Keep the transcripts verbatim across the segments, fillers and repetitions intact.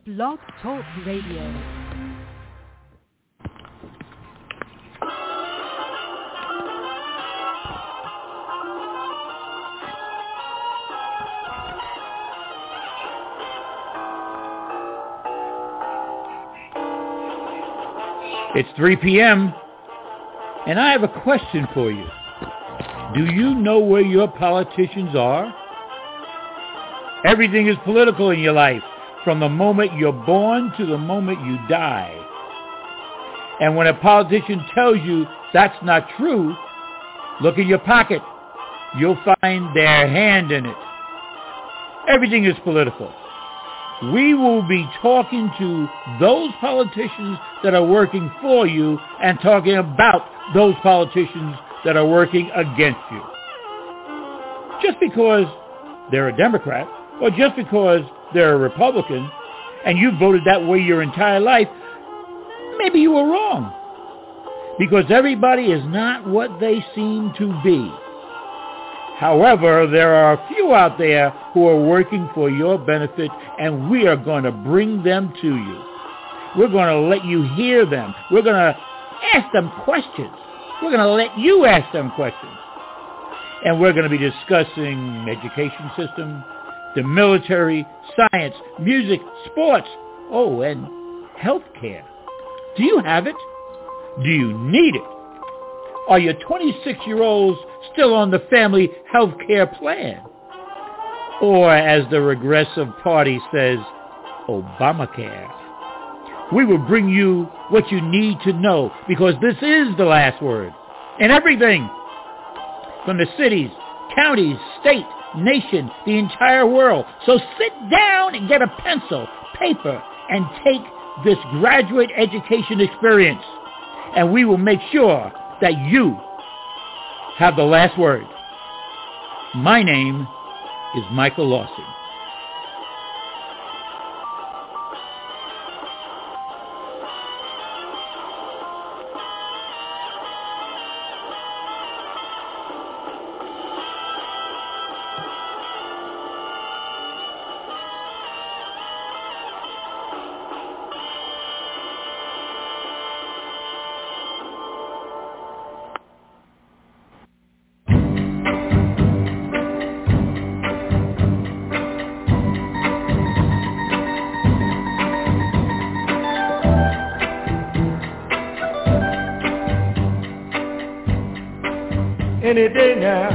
Blog Talk Radio. It's three p.m. and I have a question for you. Do you know where your politicians are? Everything is political in your life, from the moment you're born to the moment you die. And when a politician tells you that's not true, look in your pocket. You'll find their hand in it. Everything is political. We will be talking to those politicians that are working for you and talking about those politicians that are working against you. Just because they're a Democrat or just because they're a Republican and you voted that way your entire life, maybe you were wrong. Because everybody is not what they seem to be. However, there are a few out there who are working for your benefit, and we are going to bring them to you. We're going to let you hear them. We're going to ask them questions. We're going to let you ask them questions. And we're going to be discussing education system, the military, science, music, sports, oh, and healthcare. Do you have it? Do you need it? Are your twenty-six-year-olds still on the family health care plan? Or, as the Regressive Party says, Obamacare? We will bring you what you need to know, because this is the last word. And everything from the cities, counties, state, nation, the entire world. So sit down and get a pencil, paper, and take this graduate education experience. And we will make sure that you have the last word. My name is Michael Lawson. Any day now,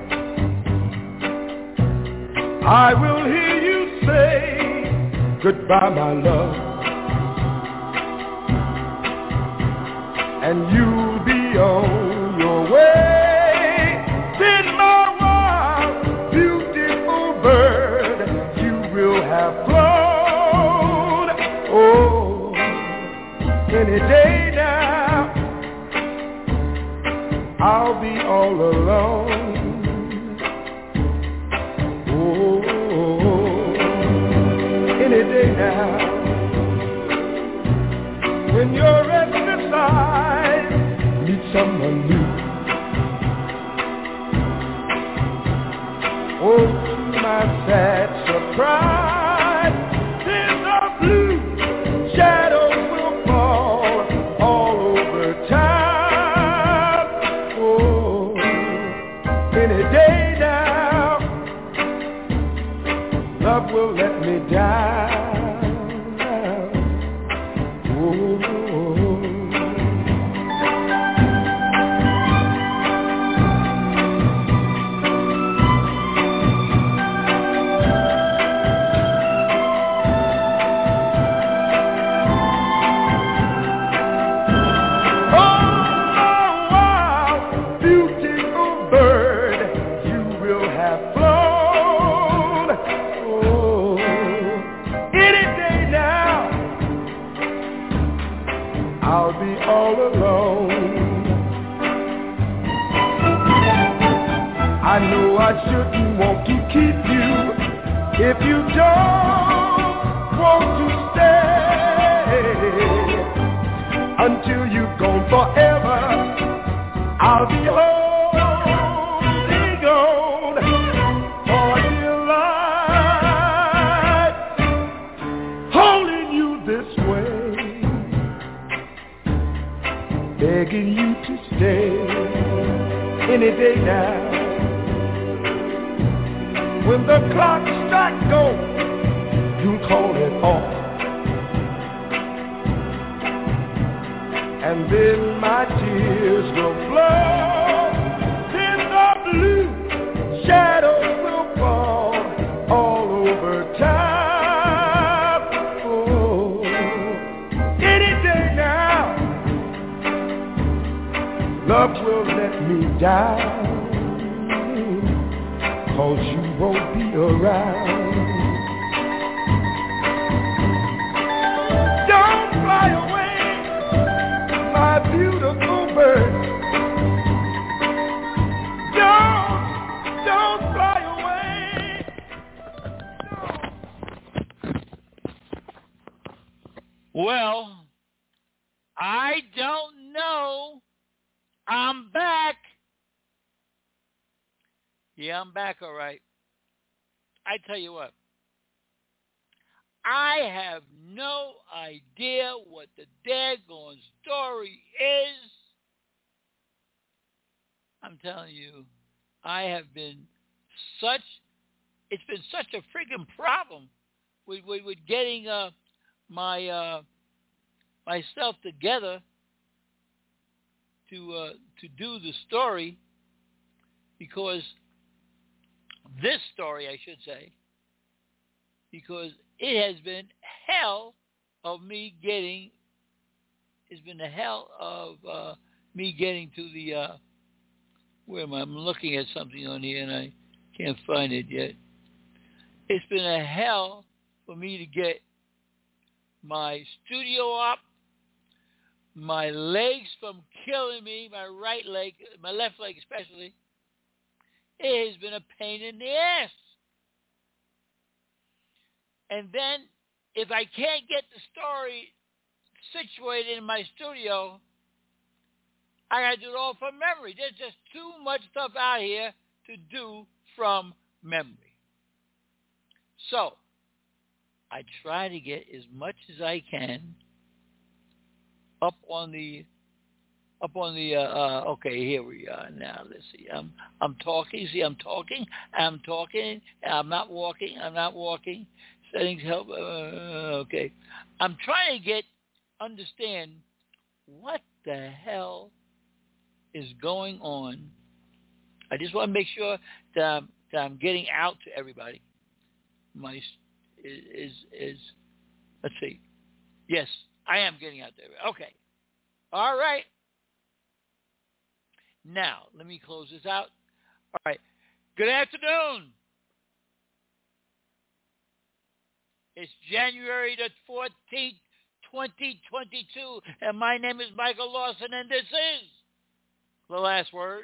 I will hear you say goodbye, my love, and you'll be on your way. Then my wild, beautiful bird, you will have flown. Oh, any day now, I'll be all alone. Oh, any day now, when your restless eyes meet someone new. Oh, to my sad surprise, there's a blue shadow will fall all over town. Any day now, love will let me down. Oh, I know I shouldn't want to keep you if you don't want to stay until you've gone forever. I'll be holding on for dear life, holding this way, begging you to stay any day now. When the clock strikes go, you'll call it off. And then my tears will flow, then the blue shadows will fall all over town. Oh, any day now, love will let me down, 'cause you won't be around. Don't fly away, my beautiful bird. Don't, don't fly away. Well, I don't know. I'm back. Yeah, I'm back, all right. I tell you what. I have no idea what the daggone story is. I'm telling you, I have been such, it's been such a friggin' problem with, with, with getting uh, my uh, myself together to uh, to do the story, because this story, I should say, because it has been hell of me getting, it's been the hell of uh, me getting to the, uh, where am I? I'm looking at something on here and I can't find it yet. It's been a hell for me to get my studio up, my legs from killing me, my right leg, my left leg especially. It has been a pain in the ass. And then, if I can't get the story situated in my studio, I got to do it all from memory. There's just too much stuff out here to do from memory. So, I try to get as much as I can up on the, up on the, uh, uh, okay, here we are now. Let's see. I'm, I'm talking. See, I'm talking. I'm talking. I'm not walking. I'm not walking. Settings help. Uh, okay. I'm trying to get, understand what the hell is going on. I just want to make sure that I'm, that I'm getting out to everybody. My, is, is, is, let's see. Yes, I am getting out there. Okay. All right. Now, let me close this out. All right. Good afternoon. It's January the fourteenth, twenty twenty-two, and my name is Michael Lawson, and this is The Last Word.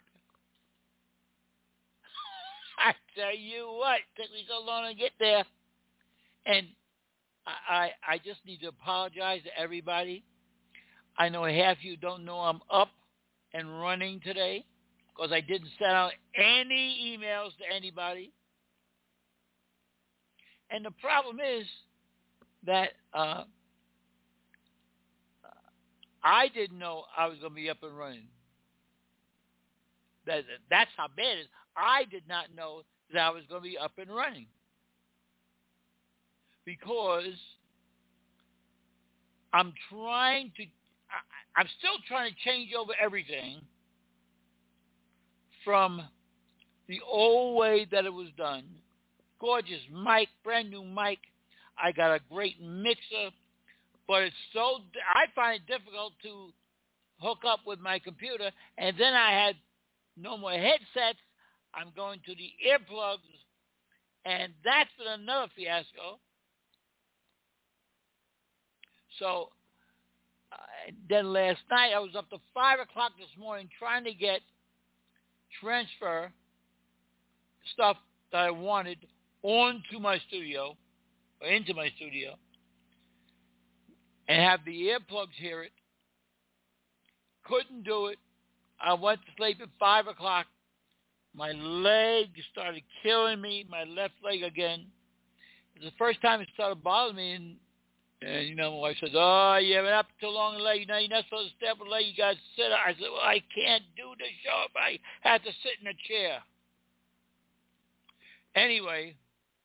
I tell you what, it took me so long to get there. And I, I, I just need to apologize to everybody. I know half of you don't know I'm up and running today because I didn't send out any emails to anybody. And the problem is that uh, I didn't know I was going to be up and running. That, that's how bad it is. I did not know that I was going to be up and running because I'm trying to, I, I'm still trying to change over everything from the old way that it was done. Gorgeous mic, brand new mic. I got a great mixer, but it's so, I find it difficult to hook up with my computer. And then I had no more headsets. I'm going to the earplugs, and that's been another fiasco. So uh, then last night I was up to five o'clock this morning trying to get transfer stuff that I wanted onto my studio, or into my studio, and have the earplugs hear it. Couldn't do it. I went to sleep at five o'clock. My leg started killing me, my left leg again. It was the first time it started bothering me in And, you know, my wife says, oh, you've been up too long late. Now you're not supposed to stay up late. You got to sit up. I said, well, I can't do the show if I have to sit in a chair. Anyway,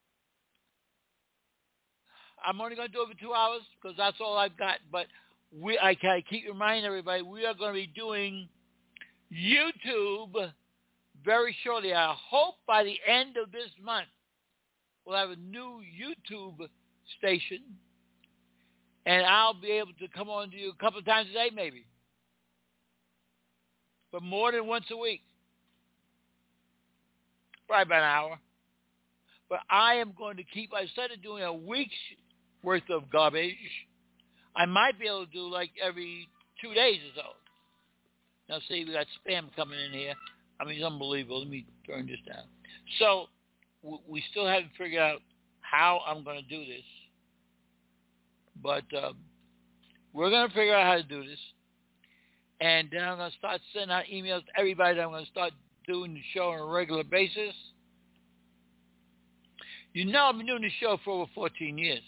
I'm only going to do it for two hours because that's all I've got. But we, I, I keep reminding everybody, we are going to be doing YouTube very shortly. I hope by the end of this month, we'll have a new YouTube station. And I'll be able to come on to you a couple of times a day, maybe. But more than once a week. Probably about an hour. But I am going to keep, instead of doing a week's worth of garbage, I might be able to do like every two days or so. Now, see, we got spam coming in here. I mean, it's unbelievable. Let me turn this down. So, we still haven't figured out how I'm going to do this. But um, we're going to figure out how to do this. And then I'm going to start sending out emails to everybody that I'm going to start doing the show on a regular basis. You know I've been doing the show for over fourteen years.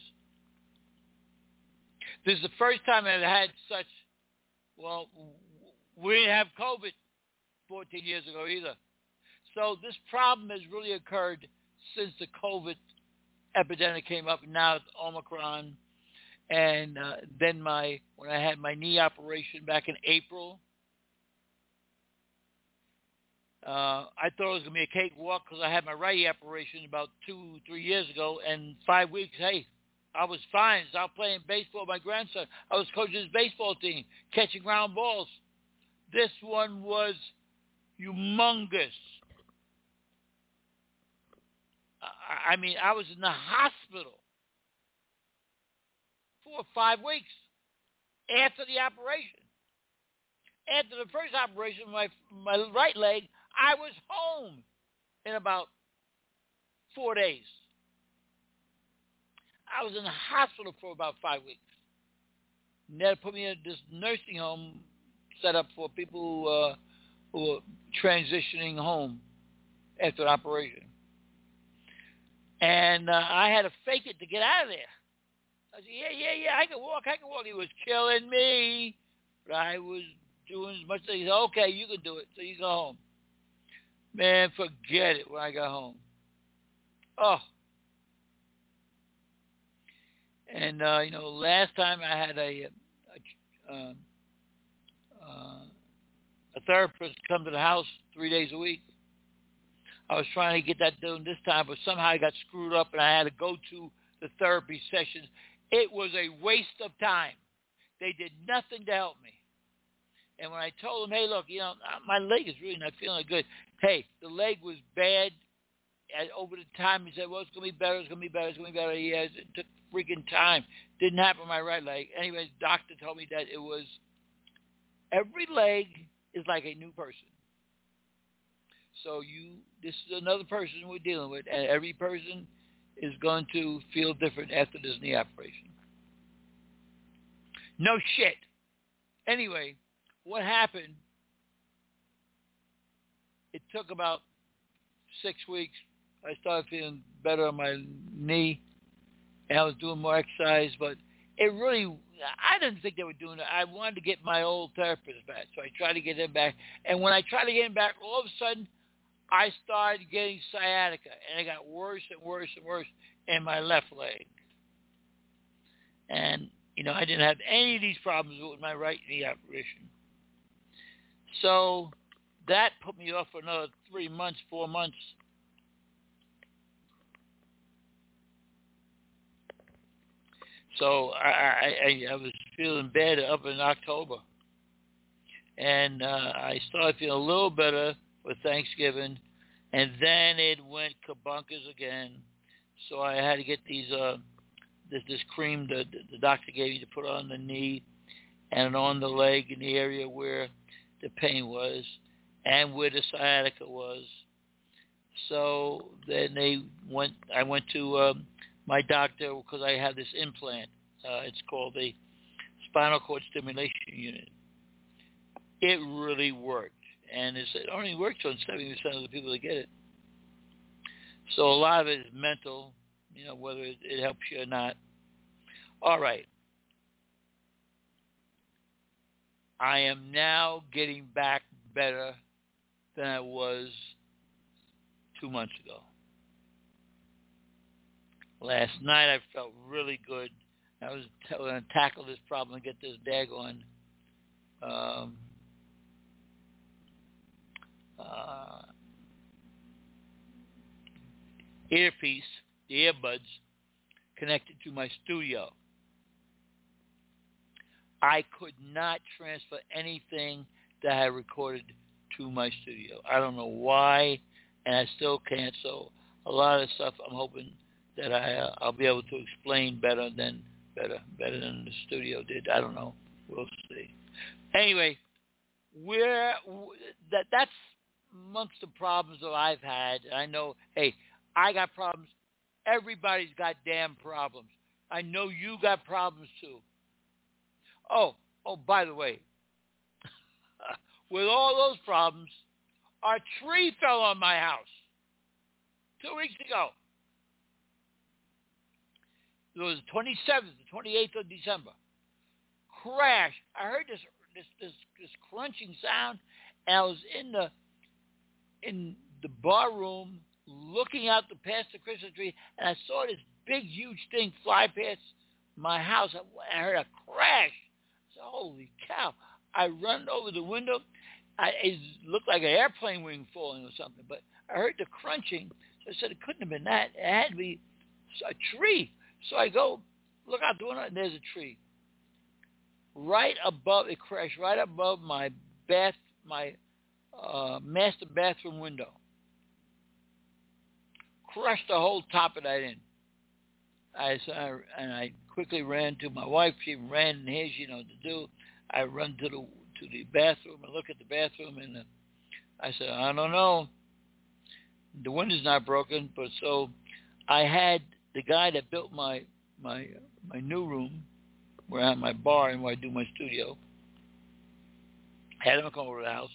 This is the first time I've had such, well, we didn't have COVID fourteen years ago either. So this problem has really occurred since the COVID epidemic came up, and now it's Omicron. And uh, then my when I had my knee operation back in April, uh, I thought it was going to be a cakewalk because I had my right operation about two, three years ago. And five weeks, hey, I was fine. So I was playing baseball with my grandson. I was coaching his baseball team, catching ground balls. This one was humongous. I, I mean, I was in the hospital for five weeks after the operation. After the first operation, my my right leg, I was home in about four days. I was in the hospital for about five weeks. And they put me in this nursing home set up for people who, uh, who are transitioning home after an operation. And uh, I had to fake it to get out of there. I said, yeah, yeah, yeah, I can walk, I can walk. He was killing me, but I was doing as much as he said, okay, you can do it, so you go home. Man, forget it when I got home. Oh. And, uh, you know, last time I had a, a, uh, uh, a therapist come to the house three days a week. I was trying to get that done this time, but somehow I got screwed up and I had to go to the therapy sessions. It was a waste of time. They did nothing to help me. And when I told them, hey, look, you know, my leg is really not feeling good. Hey, the leg was bad. And over the time, he said, well, it's going to be better, it's going to be better, it's going to be better. Yeah, it took freaking time. Didn't happen with my right leg. Anyway, the doctor told me that it was, every leg is like a new person. So you, this is another person we're dealing with, and every person is going to feel different after this knee operation. No shit. Anyway, what happened, it took about six weeks. I started feeling better on my knee, and I was doing more exercise, but it really, I didn't think they were doing it. I wanted to get my old therapist back, so I tried to get him back. And when I tried to get him back, all of a sudden, I started getting sciatica, and it got worse and worse and worse in my left leg. And, you know, I didn't have any of these problems with my right knee operation. So that put me off for another three months, four months. So I, I, I was feeling bad up in October. And uh, I started feeling a little better for Thanksgiving. And then it went kabunkers again. So I had to get these uh, this, this cream that the doctor gave me to put on the knee and on the leg in the area where the pain was and where the sciatica was. So then they went. I went to um, my doctor because I have this implant. Uh, it's called the spinal cord stimulation unit. It really worked, and it's, it only works on seventy percent of the people that get it. So a lot of it is mental, you know, whether it, it helps you or not. All right. I am now getting back better than I was two months ago. Last night I felt really good. I was t- going to tackle this problem and get this daggone um, uh, earpiece, the earbuds, connected to my studio. I could not transfer anything that I recorded to my studio. I don't know why, and I still can't. So a lot of stuff I'm hoping that I uh, I'll be able to explain better than better better than the studio did. I don't know. We'll see. Anyway, we're that that's amongst the problems that I've had. I know. Hey, I got problems. Everybody's got damn problems. I know you got problems too. Oh, oh, by the way, with all those problems, our tree fell on my house two weeks ago. It was the twenty-seventh, the twenty-eighth of December. Crash. I heard this this this, this crunching sound, and I was in the in the bar room looking out the past the Christmas tree, and I saw this big, huge thing fly past my house. I heard a crash. I said, holy cow. I run over the window. I, it looked like an airplane wing falling or something, but I heard the crunching. So I said, it couldn't have been that. It had to be a tree. So I go, look out the window, and there's a tree. Right above, it crashed right above my bath, my uh, master bathroom window. Crushed the whole top of that in. I, so I and I quickly ran to my wife. She ran in here. She knew what to do. I run to the to the bathroom and look at the bathroom, and uh, I said, I don't know. The window's not broken, but so I had the guy that built my my uh, my new room, where I have my bar and where I do my studio. Had him come over to the house,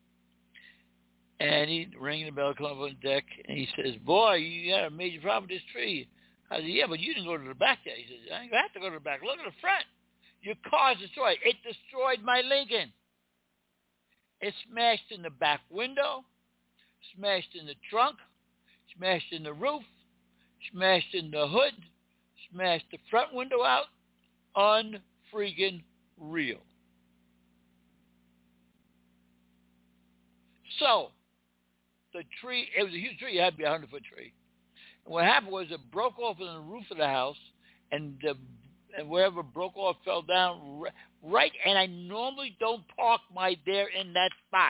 and he ringing the bell, come up on the deck, and he says, "Boy, you got a major problem with this tree." I said, "Yeah, but you didn't go to the back yet." He says, "I have to go to the back. Look at the front. Your car's destroyed. It destroyed my Lincoln. It smashed in the back window, smashed in the trunk, smashed in the roof, smashed in the hood, smashed the front window out. Unfreaking real." So, the tree, it was a huge tree. It had to be a hundred-foot tree. And what happened was it broke off in the roof of the house, and the, and wherever it broke off fell down right, and I normally don't park my there in that spot.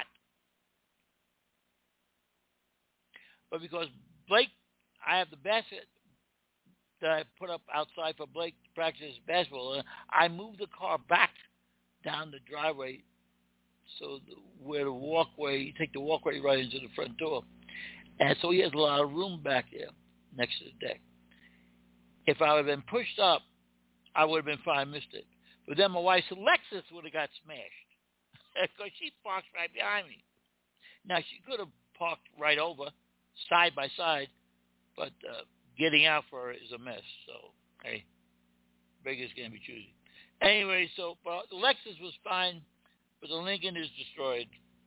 But because Blake, I have the basket that I put up outside for Blake to practice basketball, I moved the car back down the driveway, so the, where the walkway, you take the walkway right into the front door. And so he has a lot of room back there next to the deck. If I would have been pushed up, I would have been fine, missed it. But then my wife's Lexus would have got smashed because she parks right behind me. Now, she could have parked right over, side by side, but uh, getting out for her is a mess. So, hey, beggars can't be choosy. Anyway, so uh, the Lexus was fine, but the Lincoln is destroyed.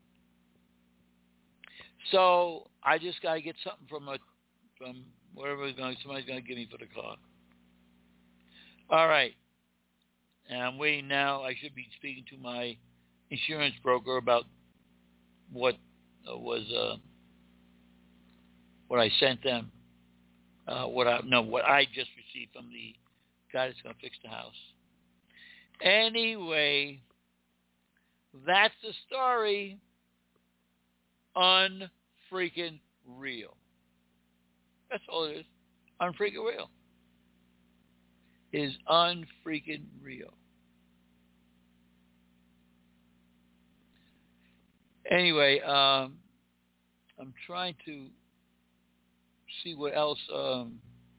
So I just got to get something from a, from wherever it's going, somebody's going to give me for the car. All right. And I'm waiting now. I should be speaking to my insurance broker about what uh, was uh, what I sent them. Uh, what I no, what I just received from the guy that's going to fix the house. Anyway, that's the story. Unfreaking real. That's all it is. Unfreaking real. It is unfreaking real. Anyway, um, I'm trying to see what else. Um,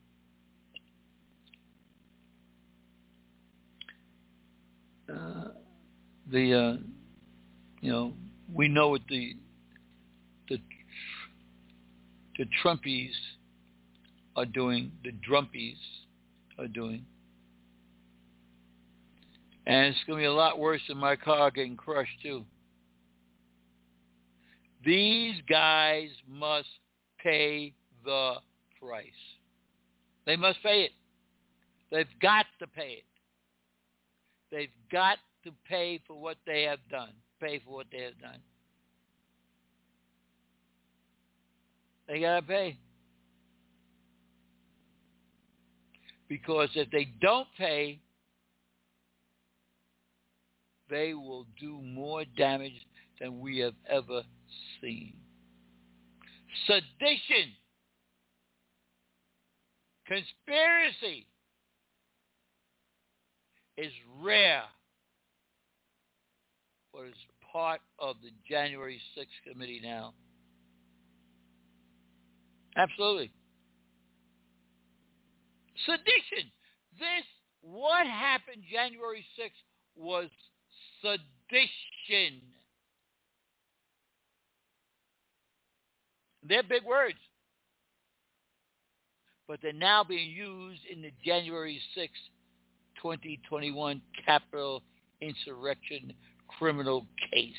uh, the uh, you know, we know what the the the Trumpies are doing. The Drumpies are doing. And it's going to be a lot worse than my car getting crushed, too. These guys must pay the price. They must pay it. They've got to pay it. They've got to pay for what they have done. Pay for what they have done. They got to pay. Because if they don't pay, they will do more damage than we have ever seen. Sedition, conspiracy is rare, but it's part of the January sixth committee now. Absolutely. Sedition. This, what happened January sixth was sedition. They're big words, but they're now being used in the January sixth, twenty twenty-one Capitol insurrection criminal case.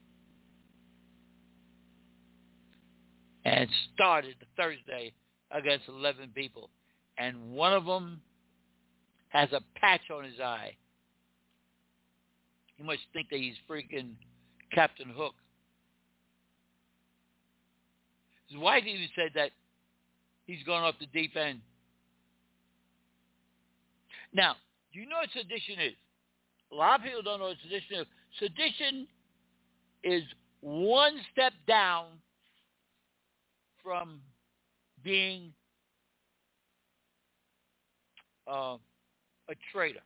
And it started Thursday against eleven people. And one of them has a patch on his eye. You must think that he's freaking Captain Hook. His wife even said that he's gone off the deep end. Now, do you know what sedition is? A lot of people don't know what sedition is. Sedition is one step down from being uh, a traitor.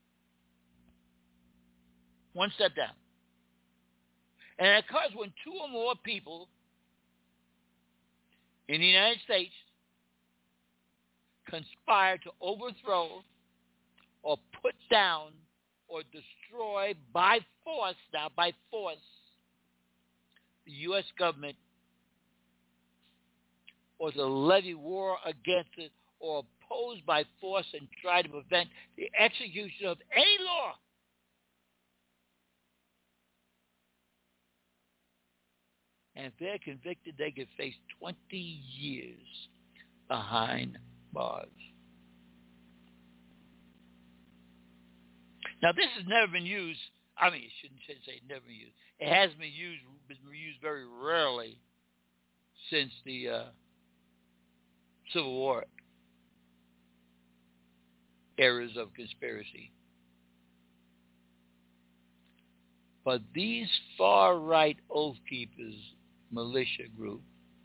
One step down. And it occurs when two or more people in the United States conspire to overthrow or put down or destroy by force, now by force, the U S government, or to levy war against it, or oppose by force and try to prevent the execution of any law. And if they're convicted, they could face twenty years behind bars. Now, this has never been used. I mean, I shouldn't say never been used. It has been used, been used very rarely since the uh, Civil War eras of conspiracy. But these far-right Oath Keepers militia group,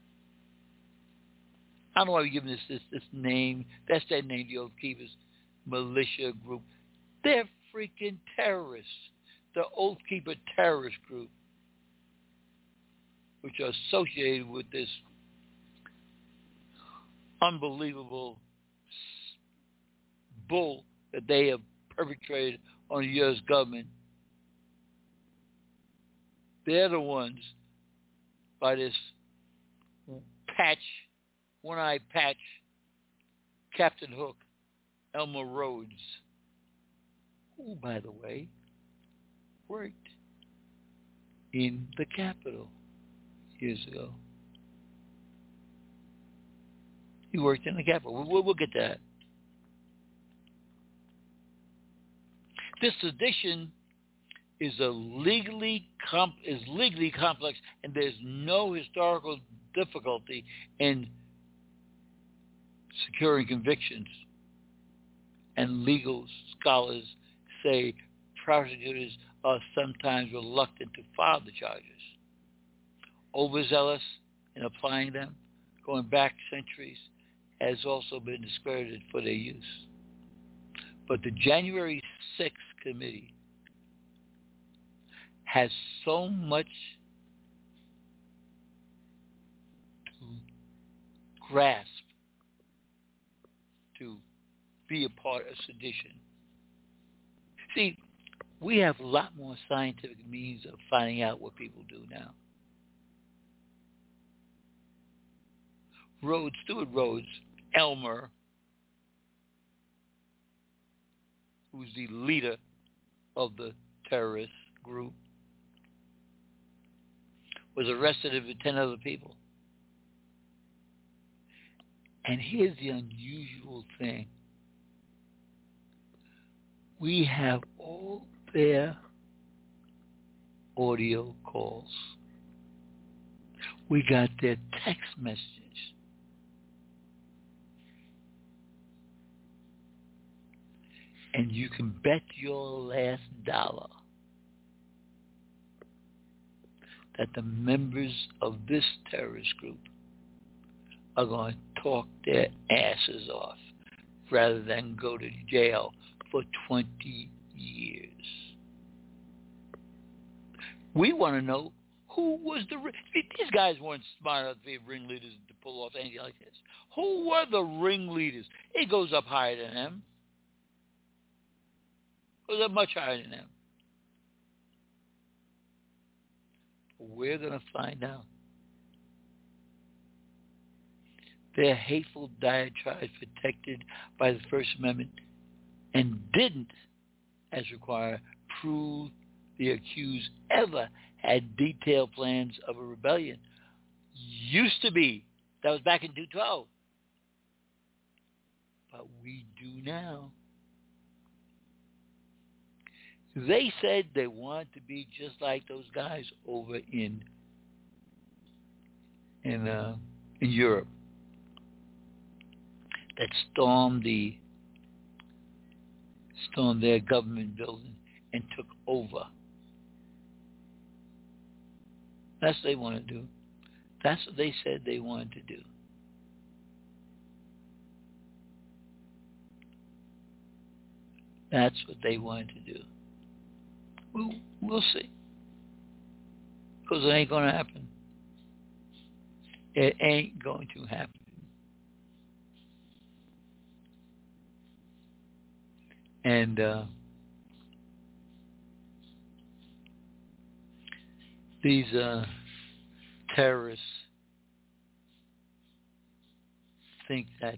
I don't know why we're giving this, this this name. That's their name, the Oath Keepers militia group. They're freaking terrorists. The Oath Keeper terrorist group, which are associated with this unbelievable bull that they have perpetrated on the U S government. They're the ones by this patch, one-eyed patch, Captain Hook, Elmer Rhodes, who, by the way, worked in the Capitol years ago. He worked in the Capitol. We'll, we'll get to that. This sedition is a legally comp- is legally complex, and there's no historical difficulty in securing convictions. And legal scholars say prosecutors are sometimes reluctant to file the charges. Overzealous in applying them, going back centuries, has also been discredited for their use. But the January sixth committee has so much to grasp to be a part of sedition. See, we have a lot more scientific means of finding out what people do now. Rhodes, Stuart Rhodes, Elmer, who's the leader of the terrorist group, was arrested with ten other people. And here's the unusual thing. We have all their audio calls. We got their text messages. And you can bet your last dollar that the members of this terrorist group are going to talk their asses off rather than go to jail for twenty years. We want to know who was the... These guys weren't smart enough to be ringleaders to pull off anything like this. Who were the ringleaders? It goes up higher than them. It goes up much higher than them. We're going to find out. Their hateful diatribes protected by the First Amendment and didn't, as required, prove the accused ever had detailed plans of a rebellion. Used to be. That was back in two twelve. But we do now. They said they wanted to be just like those guys over in in uh, in Europe that stormed the stormed their government building and took over. That's what they want to do. That's what they said they wanted to do. That's what they wanted to do. We'll, we'll see. Because it ain't going to happen. It ain't going to happen. And uh, these uh, terrorists think that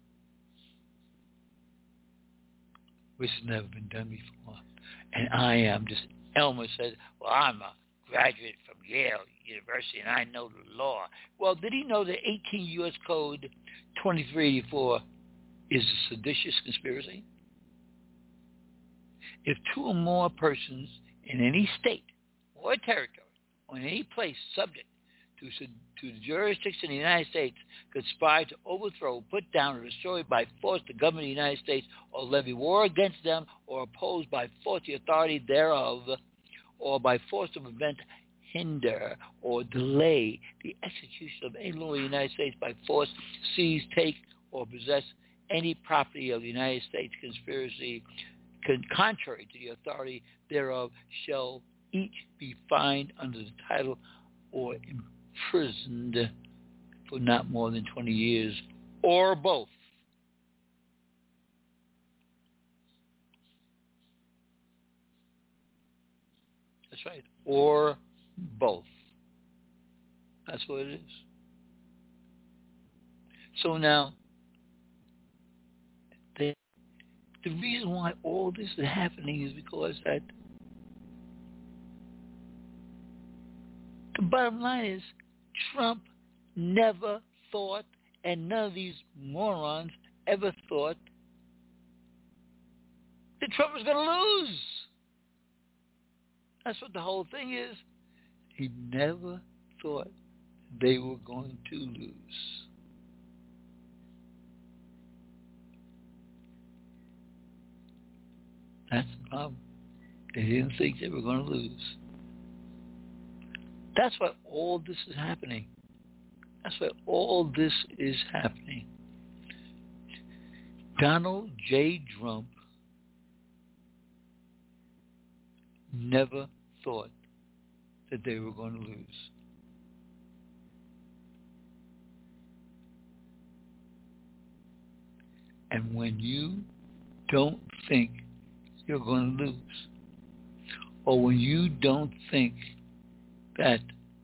this has never been done before. And I am just, Elmer said, well, I'm a graduate from Yale University and I know the law. Well, did he know that eighteen U S Code twenty-three eighty-four is a seditious conspiracy? If two or more persons in any state or territory or in any place subject to, to the jurisdiction of the United States conspire to overthrow, put down, or destroy by force the government of the United States, or levy war against them, or oppose by force the authority thereof, or by force to prevent, hinder, or delay the execution of any law of the United States by force, seize, take, or possess any property of the United States conspiracy con- contrary to the authority thereof, shall each be fined under the title or imprisoned for not more than twenty years, or both. That's right, or both. That's what it is. So now, the, the reason why all this is happening is because that the bottom line is Trump never thought, and none of these morons ever thought, that Trump was going to lose. That's what the whole thing is. He never thought they were going to lose. That's the problem. They didn't think they were going to lose. That's why all this is happening. That's why all this is happening. Donald J. Trump never thought that they were going to lose. And when you don't think you're going to lose, or when you don't think that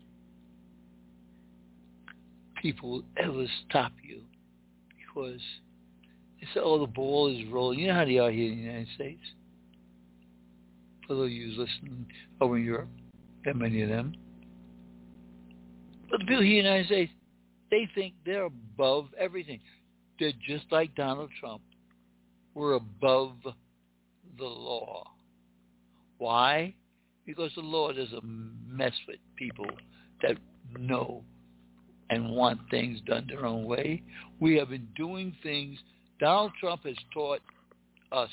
people will ever stop you, because they say, oh, the ball is rolling. You know how they are here in the United States. for those of you listening over in Europe, there are many of them. But the people here in the United States, they think they're above everything. They're just like Donald Trump. We're above the law. Why? Because the law does a mess with people that know and want things done their own way. We have been doing things. Donald Trump has taught us,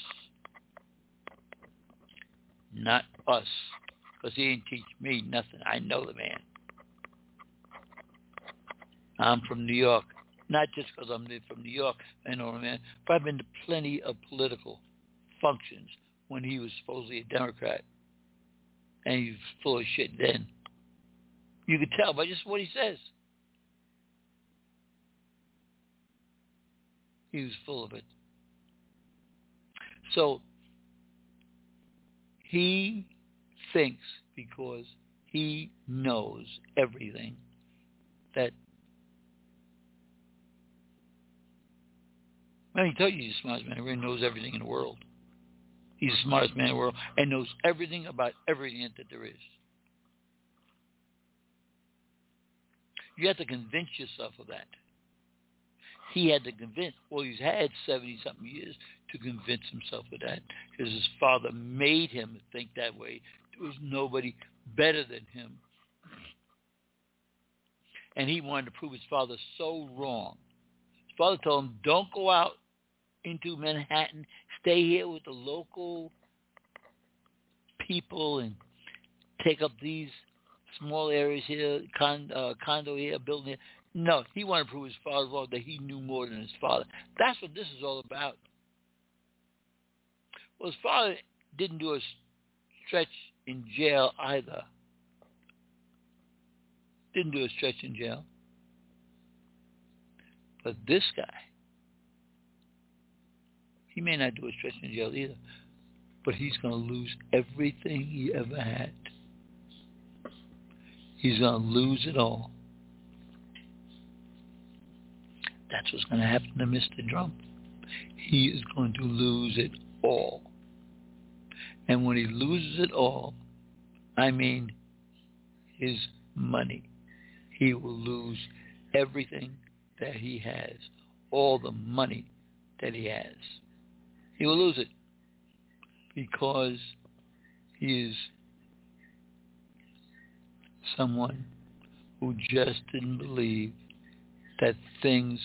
not us, because he didn't teach me nothing. I know the man. I'm from New York, not just because I'm from New York, I know the man, but I've been to plenty of political functions when he was supposedly a Democrat, and he was full of shit then. You could tell by just what he says. He was full of it. So he thinks because he knows everything that, I mean, he told you he's the smartest man in the world, knows everything in the world. He's the smartest man in the world and knows everything about everything that there is. You have to convince yourself of that. He had to convince, well, he's had seventy-something years to convince himself of that because his father made him think that way. There was nobody better than him. And he wanted to prove his father so wrong. His father told him, don't go out into Manhattan. Stay here with the local people and take up these small areas here, con, uh, condo here, building here. No, he wanted to prove his father wrong, that he knew more than his father. That's what this is all about. Well, his father didn't do a stretch in jail either. Didn't do a stretch in jail. But this guy, he may not do a stretch in jail either, but he's going to lose everything he ever had. He's going to lose it all. That's what's going to happen to Mister Trump. He is going to lose it all. And when he loses it all, I mean his money. He will lose everything that he has, all the money that he has. He will lose it because he is someone who just didn't believe that things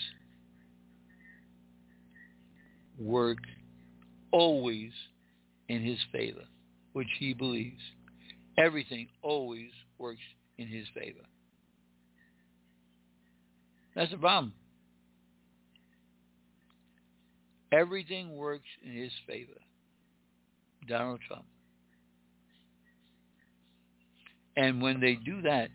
work always in his favor, which he believes. Everything always works in his favor. That's the problem. Everything works in his favor. Donald Trump. And when they do that,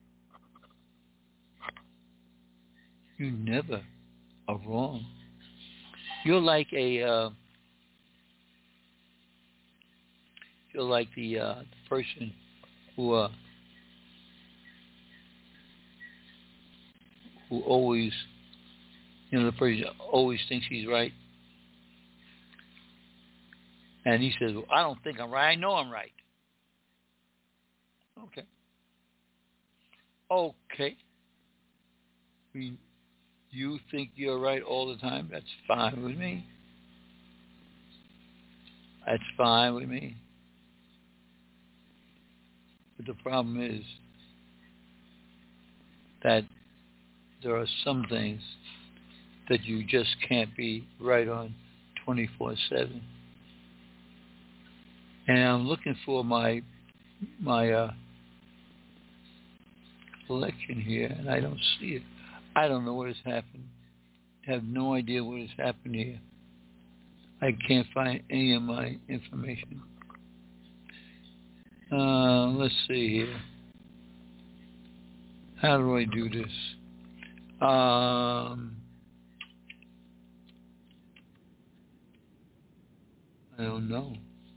you never are wrong. You're like a, uh, you're like the, uh, the person who, uh, who always, you know, the person always thinks he's right. And he says, well, I don't think I'm right. I know I'm right. Okay. Okay. I mean, you think you're right all the time? That's fine with me. That's fine with me. But the problem is that there are some things that you just can't be right on twenty-four seven. And I'm looking for my my uh, collection here, and I don't see it. I don't know what has happened. I have no idea what has happened here. I can't find any of my information. Uh, let's see here. How do I do this? Um, I don't know.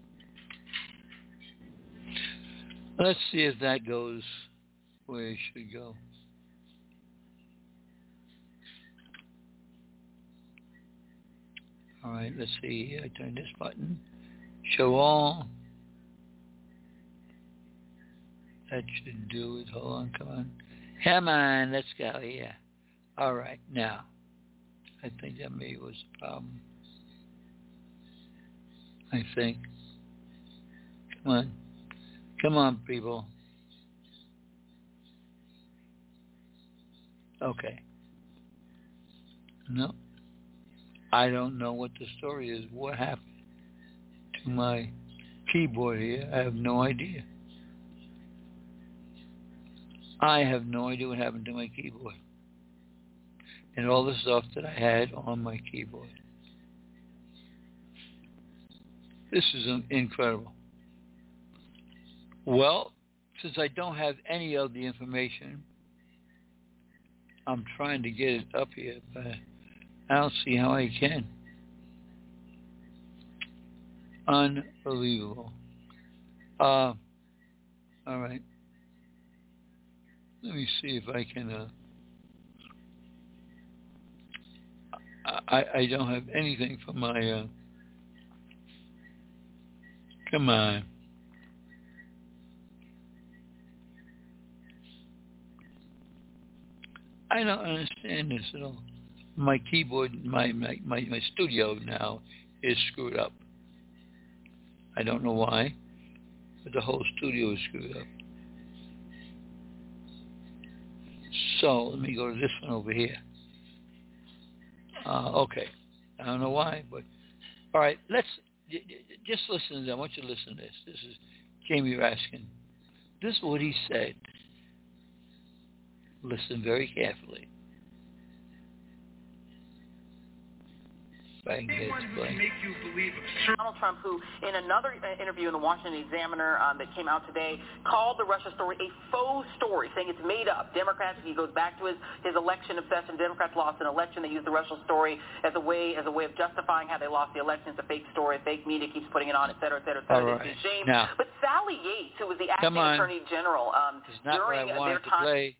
Let's see if that goes where it should go. All right, let's see. I turn this button. Show all. That should do it. Hold on, come on. Come on, let's go. Yeah. All right, now. I think that maybe was the problem. I think. Come on. Come on, people. Okay. No. I don't know what the story is. What happened to my keyboard here? I have no idea. I have no idea what happened to my keyboard. And all the stuff that I had on my keyboard. This is incredible. Well, since I don't have any of the information, I'm trying to get it up here, but I don't see how I can. Unbelievable. Uh, all right. Let me see if I can... Uh, I, I don't have anything for my... Uh, come on. I don't understand this at all. My keyboard, my, my, my, my studio now is screwed up. I don't know why, but the whole studio is screwed up. So let me go to this one over here. Uh, okay. I don't know why, but all right. Let's j- j- just listen to this. I want you to listen to this. This is Jamie Raskin. This is what he said. Listen very carefully. Anyone who can make you believe absurd. Donald Trump, who in another interview in the Washington Examiner um, that came out today, called the Russia story a faux story, saying it's made up. Democrats, he goes back to his, his election obsession. Democrats lost an election. They used the Russia story as a way as a way of justifying how they lost the election. It's a fake story. Fake media keeps putting it on, et cetera, et cetera, et cetera. Right. It's a shame. Now, but Sally Yates, who was the acting Attorney General um, it's not during what I wanted their to time. Play.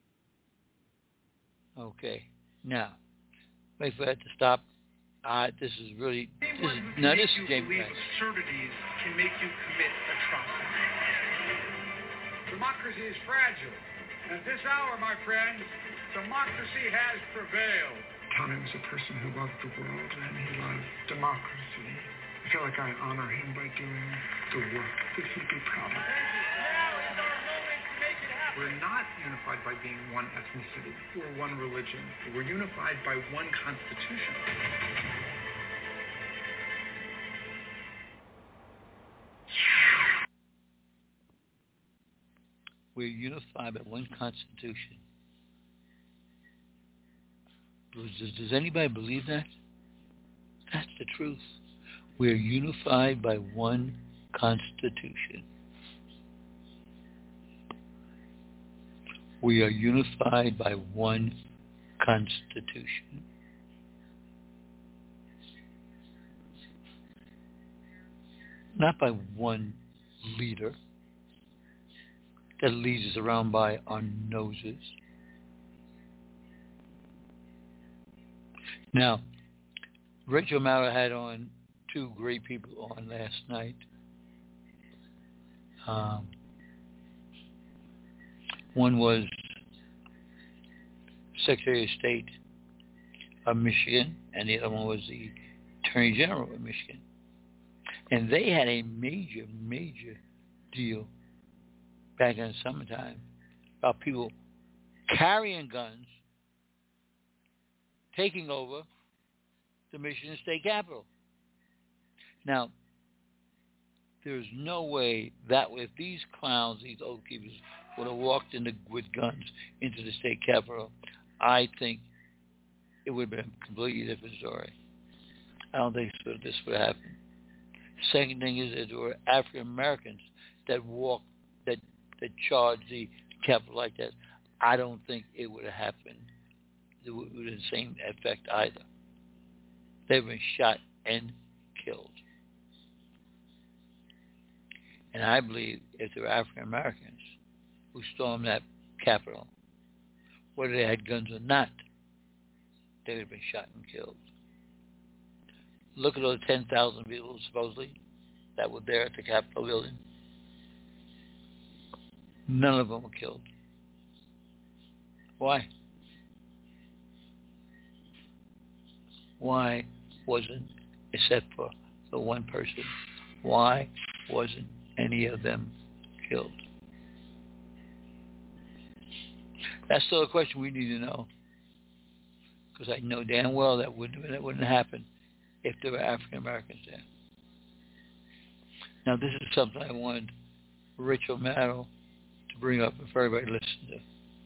Okay. Now, wait for that to stop. Uh, this is really... This is, now, this is James Raskin. Absurdities can make you commit atrocities. Democracy is fragile. And at this hour, my friends, democracy has prevailed. Tony was a person who loved the world and he loved democracy. I feel like I honor him by doing the work that he'd be proud of. We're not unified by being one ethnicity or one religion. We're unified by one constitution. We're unified by one constitution. Does, does anybody believe that? That's the truth. We're unified by one constitution. We are unified by one constitution. Not by one leader that leads us around by our noses. Now, Rachel Maddow had on two great people on last night. Um, One was Secretary of State of Michigan, and the other one was the Attorney General of Michigan. And they had a major, major deal back in the summertime about people carrying guns, taking over the Michigan State Capitol. Now, there's no way that if these clowns, these oath keepers, would have walked in the, with guns into the state capitol, I think it would have been a completely different story. I don't think this would have happened. Second thing is that there were African Americans that walked, that that charged the capitol like that. I don't think it would have happened with the same effect either. They've been shot and killed. And I believe if they were African Americans who stormed that Capitol, whether they had guns or not, they would have been shot and killed. Look at those ten thousand people, supposedly, that were there at the Capitol building. None of them were killed. Why? Why wasn't, except for the one person, why wasn't any of them killed? That's still a question we need to know. Because I know damn well that wouldn't, that wouldn't happen if there were African Americans there. Now, this is something I wanted Rachel Maddow to bring up if everybody listens to.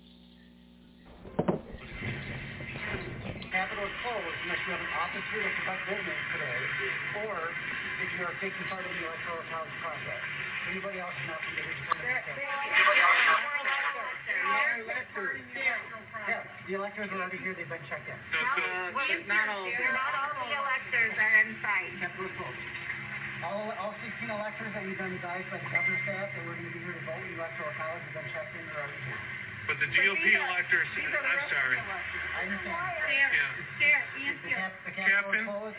Capitol is closed unless you have an office here to conduct business today, or if you are taking part in the electoral college process. Anybody else is not from the region. Yeah, the electors are already here. They've been checked in. Uh, not all. Not all the electors are in sight. Capitol is closed. All, all sixteen electors that we've been advised by the governor's staff that we're going to be here to vote in the electoral college have been checked in. They're already here. But the G O P electors, I'm sorry. I understand. There, there, The, cap, the Capitol is closed.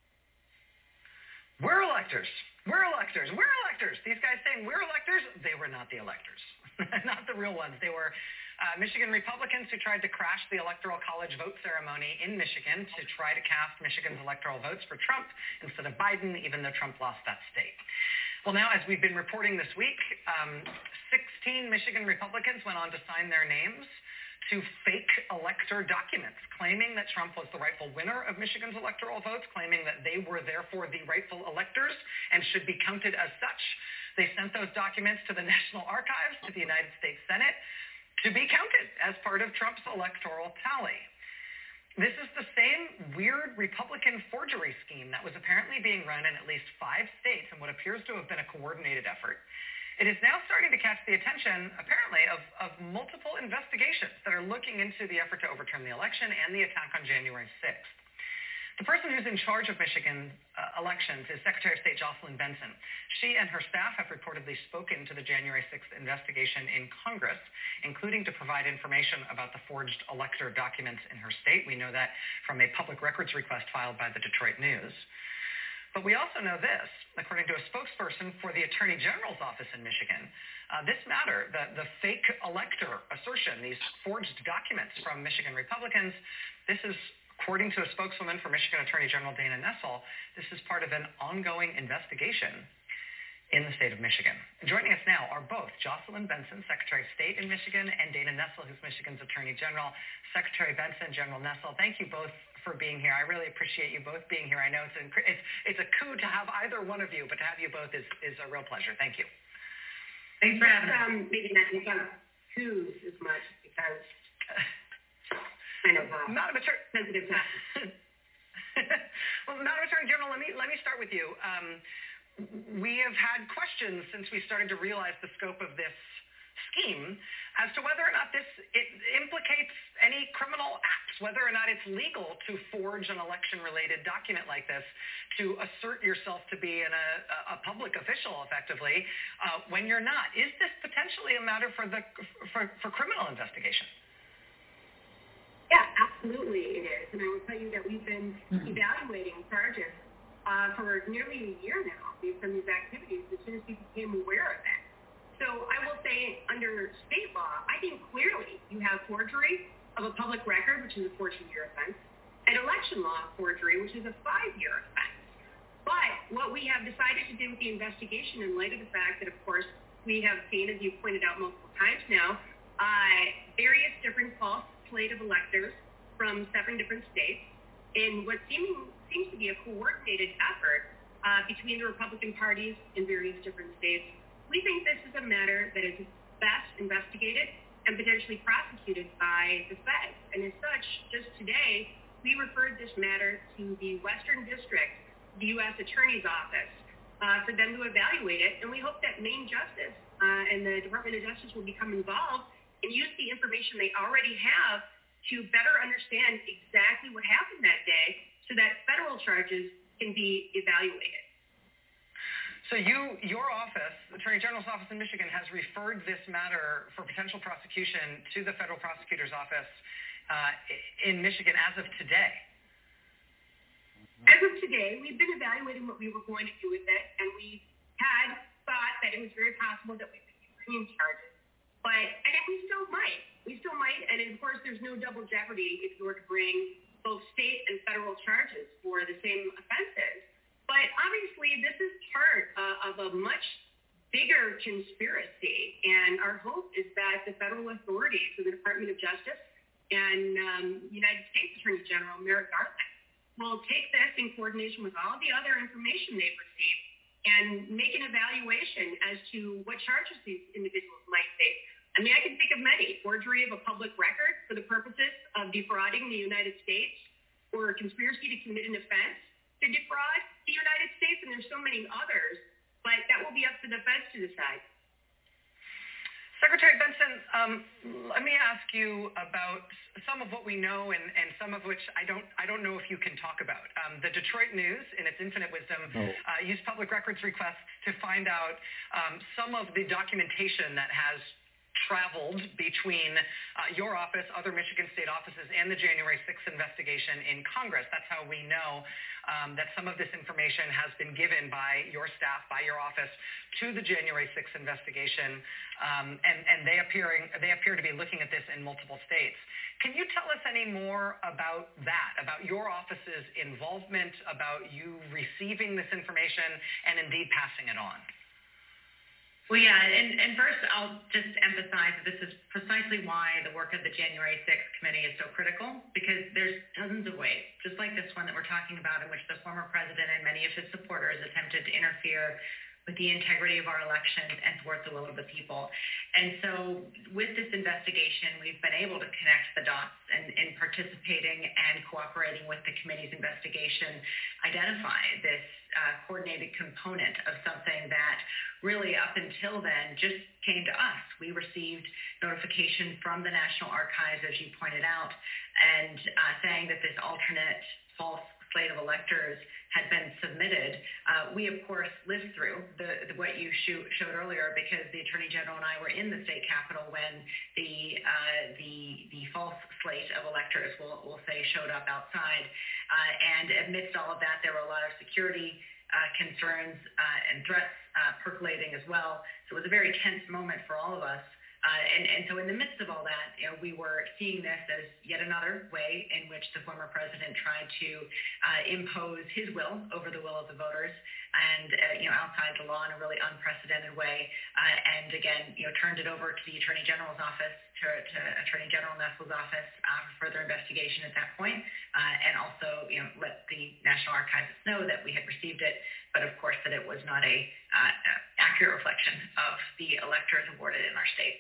We're electors. We're electors. We're electors. These guys saying we're electors, they were not the electors. Not the real ones. They were uh, Michigan Republicans who tried to crash the Electoral College vote ceremony in Michigan to try to cast Michigan's electoral votes for Trump instead of Biden, even though Trump lost that state. Well, now, as we've been reporting this week, um, sixteen Michigan Republicans went on to sign their names to fake elector documents, claiming that Trump was the rightful winner of Michigan's electoral votes, claiming that they were therefore the rightful electors and should be counted as such. They sent those documents to the National Archives, to the United States Senate, to be counted as part of Trump's electoral tally. This is the same weird Republican forgery scheme that was apparently being run in at least five states in what appears to have been a coordinated effort. It is now starting to catch the attention, apparently, of, of multiple investigations that are looking into the effort to overturn the election and the attack on January sixth. The person who's in charge of Michigan uh, elections is Secretary of State Jocelyn Benson. She and her staff have reportedly spoken to the January sixth investigation in Congress, including to provide information about the forged elector documents in her state. We know that from a public records request filed by the Detroit News. But we also know this, according to a spokesperson for the Attorney General's office in Michigan, uh, this matter, the, the fake elector assertion, these forged documents from Michigan Republicans, this is, according to a spokeswoman for Michigan Attorney General Dana Nessel, this is part of an ongoing investigation in the state of Michigan. Joining us now are both Jocelyn Benson, Secretary of State in Michigan, and Dana Nessel, who's Michigan's Attorney General. Secretary Benson, General Nessel, thank you both for being here. I really appreciate you both being here. I know it's, a, it's, it's a coup to have either one of you, but to have you both is, is a real pleasure. Thank you. Thanks for having us. Um, maybe not about coups as much because kind of uh, not a mature, sensitive time. Well, Madam Attorney General, let me let me start with you. Um, we have had questions since we started to realize the scope of this scheme as to whether or not this it implicates any criminal acts, whether or not it's legal to forge an election-related document like this to assert yourself to be in a, a public official, effectively, uh, when you're not. Is this potentially a matter for the for, for criminal investigation? Yeah, absolutely it is. And I will tell you that we've been evaluating charges uh, for nearly a year now based on these activities as soon as we became aware of that. So I will say under state law, I think clearly you have forgery of a public record, which is a fourteen-year offense, and election law forgery, which is a five-year offense. But what we have decided to do with the investigation in light of the fact that, of course, we have seen, as you've pointed out multiple times now, uh, various different false slate of electors from seven different states in what seeming, seems to be a coordinated effort uh, between the Republican parties in various different states. We think this is a matter that is best investigated and potentially prosecuted by the feds. And as such, just today, we referred this matter to the Western District, the U S Attorney's Office, uh, for them to evaluate it. And we hope that Maine Justice uh, and the Department of Justice will become involved and use the information they already have to better understand exactly what happened that day so that federal charges can be evaluated. So you, your office, the Attorney General's office in Michigan, has referred this matter for potential prosecution to the federal prosecutor's office uh, in Michigan as of today. As of today, we've been evaluating what we were going to do with it, and we had thought that it was very possible that we could bring charges. But, and we still might. We still might. And, of course, there's no double jeopardy if you were to bring both state and federal charges for the same offenses. But obviously, this is part uh, of a much bigger conspiracy. And our hope is that the federal authorities, so the Department of Justice and um, United States Attorney General Merrick Garland, will take this in coordination with all the other information they've received and make an evaluation as to what charges these individuals might face. I mean, I can think of many. Forgery of a public record for the purposes of defrauding the United States, or conspiracy to commit an offense to defraud the United States, and there's so many others, but that will be up to the feds to decide. Secretary Benson, um, let me ask you about some of what we know and, and some of which I don't I don't know if you can talk about. Um, the Detroit News, in its infinite wisdom, oh. uh, used public records requests to find out um, some of the documentation that has traveled between uh, your office, other Michigan state offices, and the January sixth investigation in Congress. That's how we know um, that some of this information has been given by your staff, by your office, to the January sixth investigation, um, and, and they, appearing, they appear to be looking at this in multiple states. Can you tell us any more about that, about your office's involvement, about you receiving this information, and indeed passing it on? Well, yeah, and, and first I'll just emphasize that this is precisely why the work of the January sixth committee is so critical, because there's dozens of ways, just like this one that we're talking about, in which the former president and many of his supporters attempted to interfere with the integrity of our elections and thwart the will of the people. And so with this investigation, we've been able to connect the dots and in participating and cooperating with the committee's investigation, identify this uh, coordinated component of something that really up until then just came to us. We received notification from the National Archives, as you pointed out, and uh, saying that this alternate false slate of electors had been submitted. Uh, we, of course, lived through the, the, what you show, showed earlier, because the Attorney General and I were in the state capitol when the uh, the, the false slate of electors, we'll, we'll say, showed up outside. Uh, and amidst all of that, there were a lot of security uh, concerns uh, and threats uh, percolating as well. So it was a very tense moment for all of us. Uh, and, and so in the midst of all that, you know, we were seeing this as yet another way in which the former president tried to uh, impose his will over the will of the voters, and, uh, you know, outside the law in a really unprecedented way. Uh, and again, you know, turned it over to the Attorney General's office, to, to Attorney General Nestle's office uh, for further investigation at that point, uh, and also, you know, let the National Archives know that we had received it, but of course that it was not a uh, accurate reflection of the electors awarded in our state.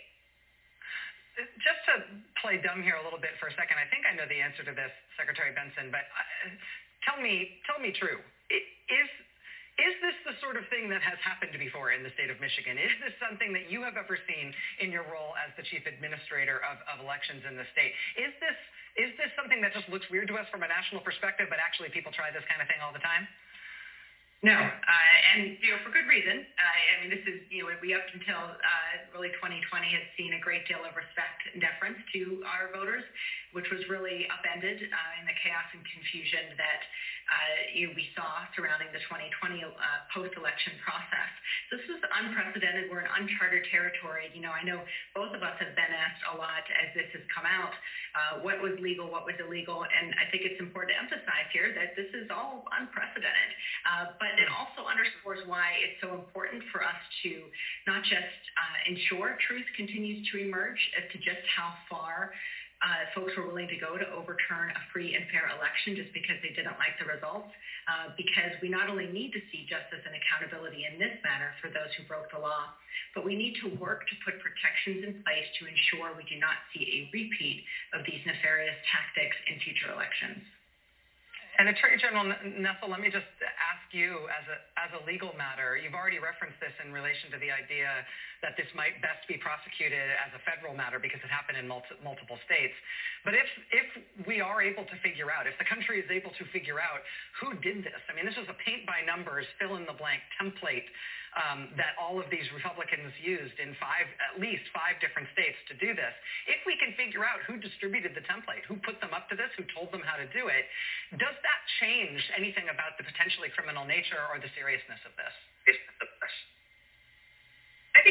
Just to play dumb here a little bit for a second, I think I know the answer to this, Secretary Benson, but uh, tell me, tell me true. Is, is this the sort of thing that has happened before in the state of Michigan? Is this something that you have ever seen in your role as the chief administrator of, of elections in the state? Is this, is this something that just looks weird to us from a national perspective, but actually people try this kind of thing all the time? No, uh, and, you know, for good reason. Uh, I mean, this is, you know, we up until uh, really twenty twenty had seen a great deal of respect and deference to our voters, which was really upended uh, in the chaos and confusion that uh, you know, we saw surrounding the twenty twenty uh, post-election process. This was unprecedented. We're in uncharted territory. You know, I know both of us have been asked a lot as this has come out, uh, what was legal, what was illegal, and I think it's important to emphasize here that this is all unprecedented. Uh, but But it also underscores why it's so important for us to not just uh, ensure truth continues to emerge as to just how far uh, folks were willing to go to overturn a free and fair election just because they didn't like the results, uh, because we not only need to see justice and accountability in this matter for those who broke the law, but we need to work to put protections in place to ensure we do not see a repeat of these nefarious tactics in future elections. And Attorney General Nestle, let me just ask you, as a as a legal matter, you've already referenced this in relation to the idea that this might best be prosecuted as a federal matter because it happened in multi, multiple states. But if if we are able to figure out, if the country is able to figure out who did this, I mean, this was a paint by numbers, fill in the blank template um, that all of these Republicans used in five, at least five different states to do this. If we can figure out who distributed the template, who put them up to this, who told them how to do it, does that change anything about the potentially criminal nature or the seriousness of this? I think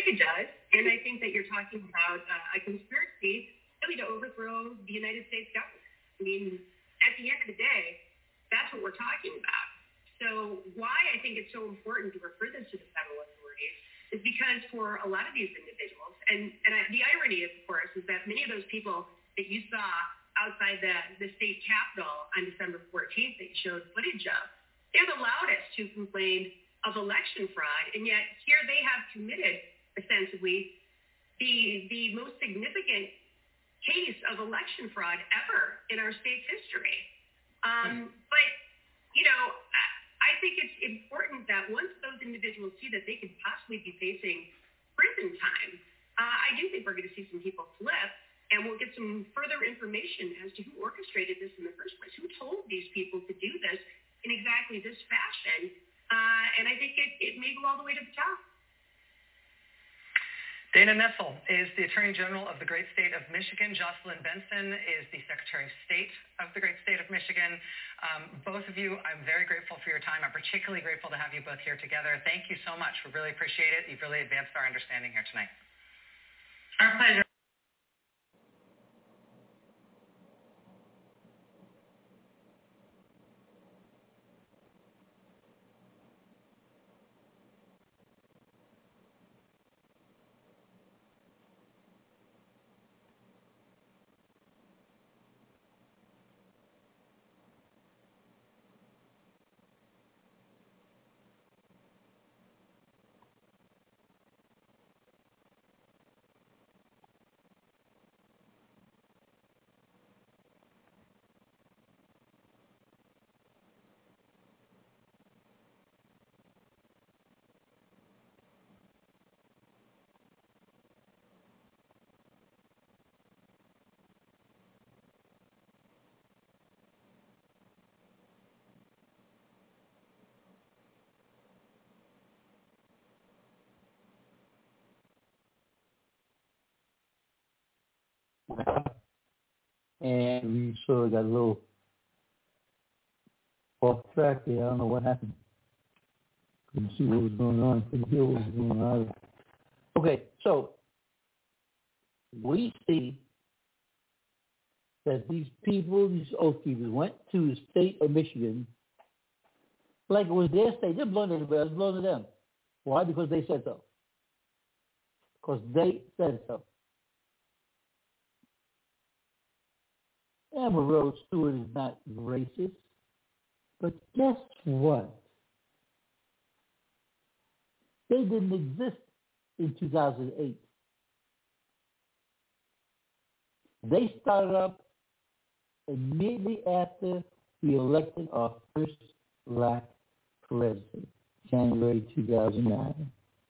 think it does, and I think that you're talking about uh, a conspiracy really to overthrow the United States government. I mean, at the end of the day, that's what we're talking about. So why I think it's so important to refer this to the federal authorities is because for a lot of these individuals, and, and I, the irony, of course, is that many of those people that you saw outside the, the state capitol on December fourteenth that you showed footage of, they're the loudest who complained of election fraud, and yet here they have committed, ostensibly, the, the most significant case of election fraud ever in our state's history. Um, but, you know, I think it's important that once those individuals see that they could possibly be facing prison time, uh, I do think we're going to see some people flip, and we'll get some further information as to who orchestrated this in the first place, who told these people to do this in exactly this fashion, uh, and I think it, it may go all the way to the top. Dana Nessel is the Attorney General of the great state of Michigan. Jocelyn Benson is the Secretary of State of the great state of Michigan. Um, both of you, I'm very grateful for your time. I'm particularly grateful to have you both here together. Thank you so much. We really appreciate it. You've really advanced our understanding here tonight. Our pleasure. And we sort of got a little off track there. I don't know what happened. Couldn't see what was going on. Couldn't hear what was going on. Okay, so we see that these people, these oath keepers, went to the state of Michigan like it was their state. They're blowing everybody else, blowing to them. Why? Because they said so. Because they said so. Amber Rose Stewart is not racist, but guess what? They didn't exist in two thousand eight. They started up immediately after we elected our first black president, January two thousand nine.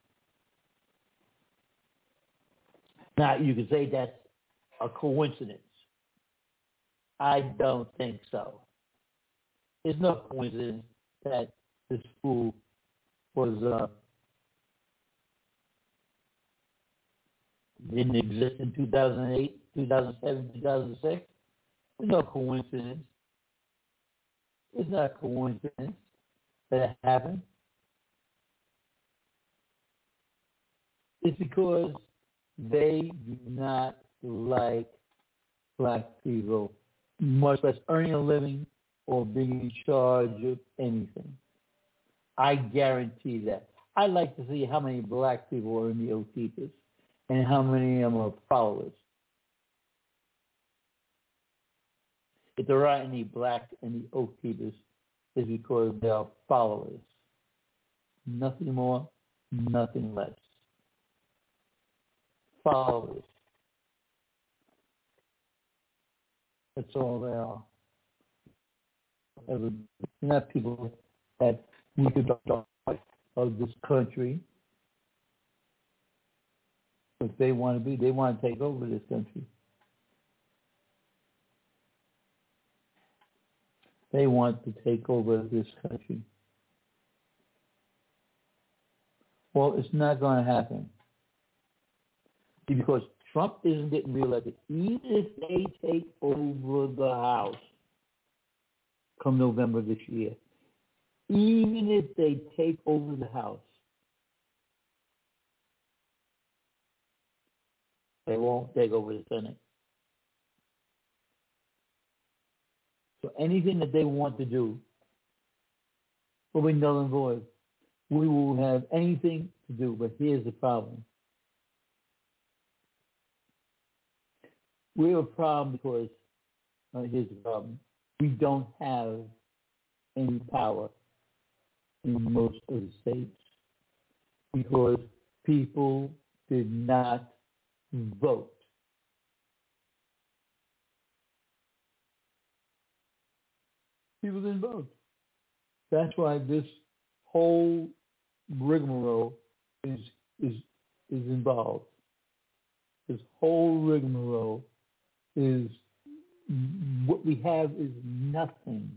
Now, you could say that's a coincidence. I don't think so. It's no coincidence that this fool was uh, didn't exist in two thousand eight, two thousand seven, two thousand six. It's no coincidence. It's not a coincidence that it happened. It's because they do not like black people, much less earning a living or being in charge of anything. I guarantee that. I'd like to see how many black people are in the Oath Keepers and how many of them are followers. If there are any black in the Oath Keepers, it's because they are followers. Nothing more, nothing less. Followers. That's all they are. They're not people that we could talk of this country. If they want to be, they want to take over this country. They want to take over this country. Well, it's not going to happen. Because Trump isn't getting reelected. Even if they take over the House come November this year, even if they take over the House, They won't take over the Senate. So anything that they want to do will be null and void. We will have anything to do, but here's the problem. We have a problem because, uh, here's the problem, we don't have any power in most of the states because people did not vote. People didn't vote. That's why this whole rigmarole is is is involved. This whole rigmarole is what we have is nothing.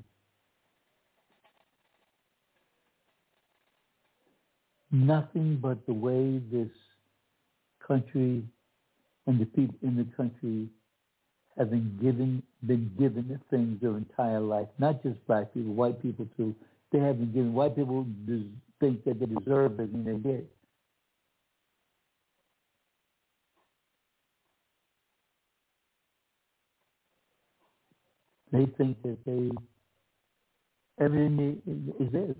Nothing but the way this country and the people in the country have been given been given things their entire life. Not just black people, white people too. They have been given. White people des- think that they deserve it, and they did. They think that they everything is theirs.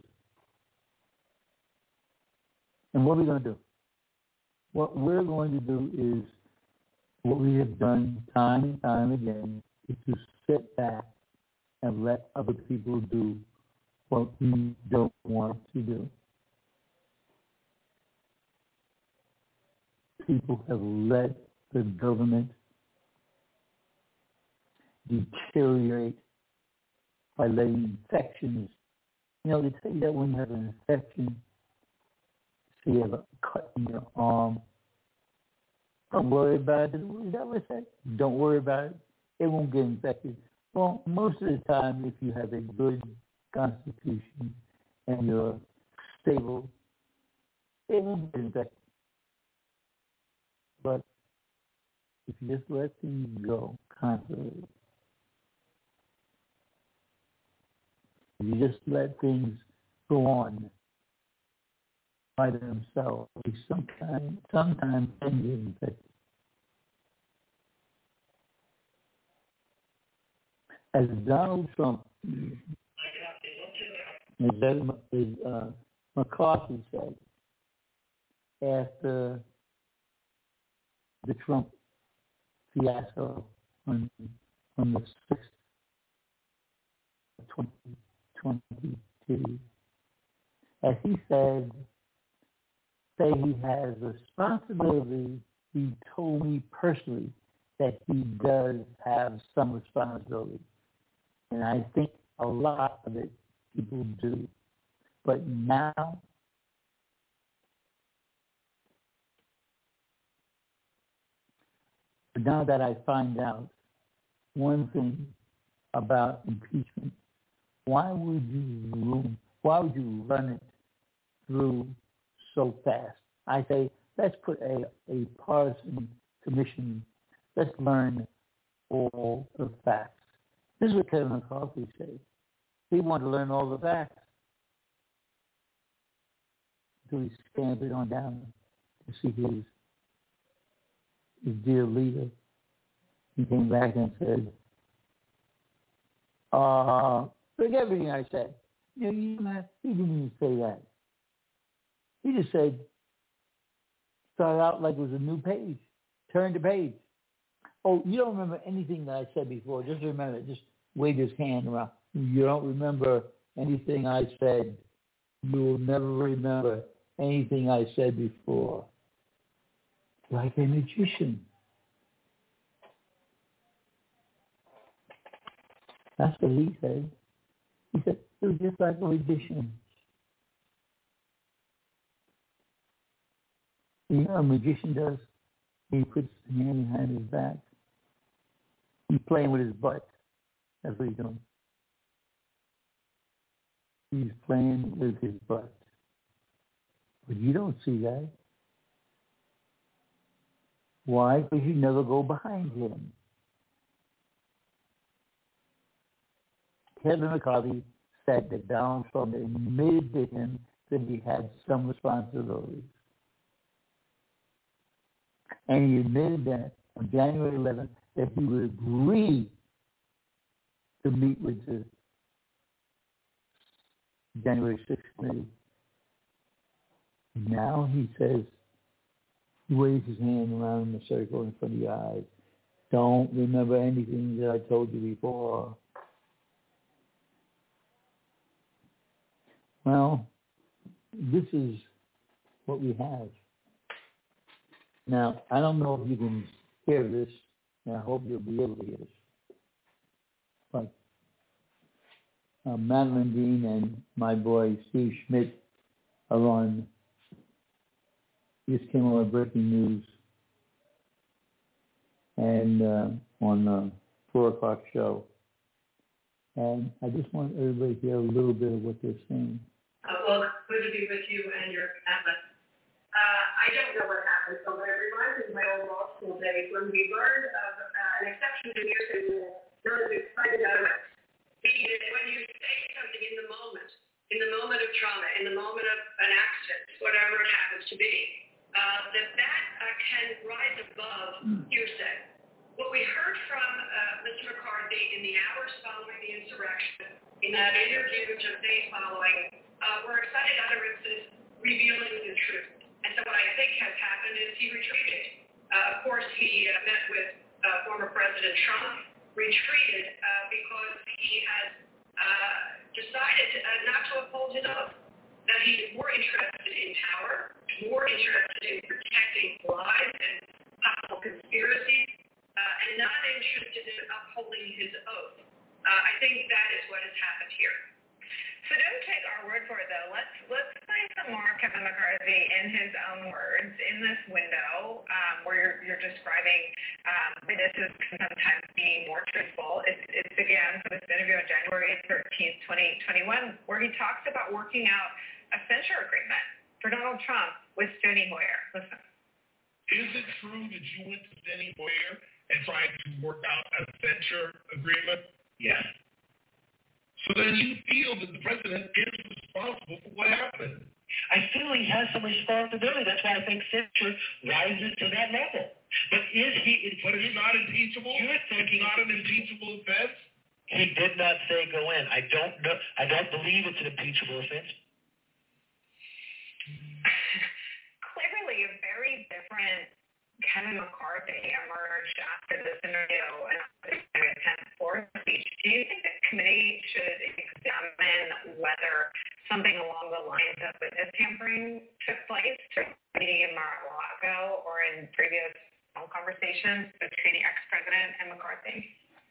And what are we going to do? What we're going to do is what we have done time and time again is to sit back and let other people do what we don't want to do. People have let the government deteriorate by letting infections. You know, they tell you that when you have an infection, so you have a cut in your arm, don't worry about it. Is that what it said? Don't worry about it. It won't get infected. Well, most of the time, if you have a good constitution and you're stable, it won't get infected. But if you just let things go constantly, if you just let things go on by themselves, sometimes sometimes can get infected. As Donald Trump, as uh, McCarthy said, after the Trump fiasco on, on the sixth of twenty twenty-two, as he said, say he has responsibility, he told me personally that he does have some responsibility. And I think a lot of it people do. But now, now that I find out one thing about impeachment, why would you why would you run it through so fast? I say, let's put a, a partisan commission. Let's learn all the facts. This is what Kevin McCarthy said. He wanted to learn all the facts. So he scampered on down to see his, his dear leader. He came back and said, uh, forget everything I said. You know, you know, he didn't even say that. He just said, started out like it was a new page. Turn the page. Oh, you don't remember anything that I said before. Just remember, just wave his hand around. You don't remember anything I said. You will never remember anything I said before. Like a magician. That's what he said. He said, it was just like a magician. You know what a magician does? He puts his hand behind his back. He's playing with his butt. That's what he's doing. He's playing with his butt. But you don't see that. Why? Because you never go behind him. Kevin McCarthy said that Donald Trump admitted to him that he had some responsibilities. And he admitted that on January eleventh that he would agree to meet with the January sixth committee. Now he says, he waves his hand around in a circle in front of your eyes. Don't remember anything that I told you before. Well, this is what we have. Now, I don't know if you can hear this, and I hope you'll be able to hear this. But uh, Madeline Dean and my boy Steve Schmidt are on This Came On Breaking News and uh, on the four o'clock show. And I just want everybody to hear a little bit of what they're saying. Uh, well, good to be with you and your family. Uh, I don't know what happened, so it reminds me of my old law school days when we learned of uh, an exception to hearsay rule known as excited utterance. Meaning that when you say something in the moment, in the moment of trauma, in the moment of an accident, whatever it happens to be, uh, that that uh, can rise above hearsay. What we heard from uh, Mister McCarthy in the hours following the insurrection, in that interview just days following, uh, were excited utterances revealing the truth. And so what I think has happened is he retreated. Uh, of course, he uh, met with uh, former President Trump, retreated uh, because he has uh, decided uh, not to uphold his oath, that he's more interested in power, more interested in protecting lives and possible conspiracies, uh, and not interested in upholding his oath. Uh, I think that is what has happened here. So don't take our word for it, though. Let's let's play some more Kevin McCarthy in his own words in this window um, where you're you're describing um, witnesses can sometimes be more truthful. It's, it's again for this interview on January thirteenth, twenty twenty-one, where he talks about working out a censure agreement for Donald Trump with Steny Hoyer. Listen. Is it true that you went to Steny Hoyer and tried to work out a censure agreement? Yes. So then you feel that the president is responsible for what happened. I feel he has some responsibility. That's why I think censure rises to that level. But is he... But it's not impeachable? You're thinking... It's not an impeachable offense? He did not say go in. I don't know. I don't believe it's an impeachable offense. Clearly a very different Kevin McCarthy emerged after this interview and the tenth floor speech. Do you think the committee should examine whether something along the lines of witness tampering took place during the meeting in Mar-a-Lago or in previous phone conversations between the ex-president and McCarthy?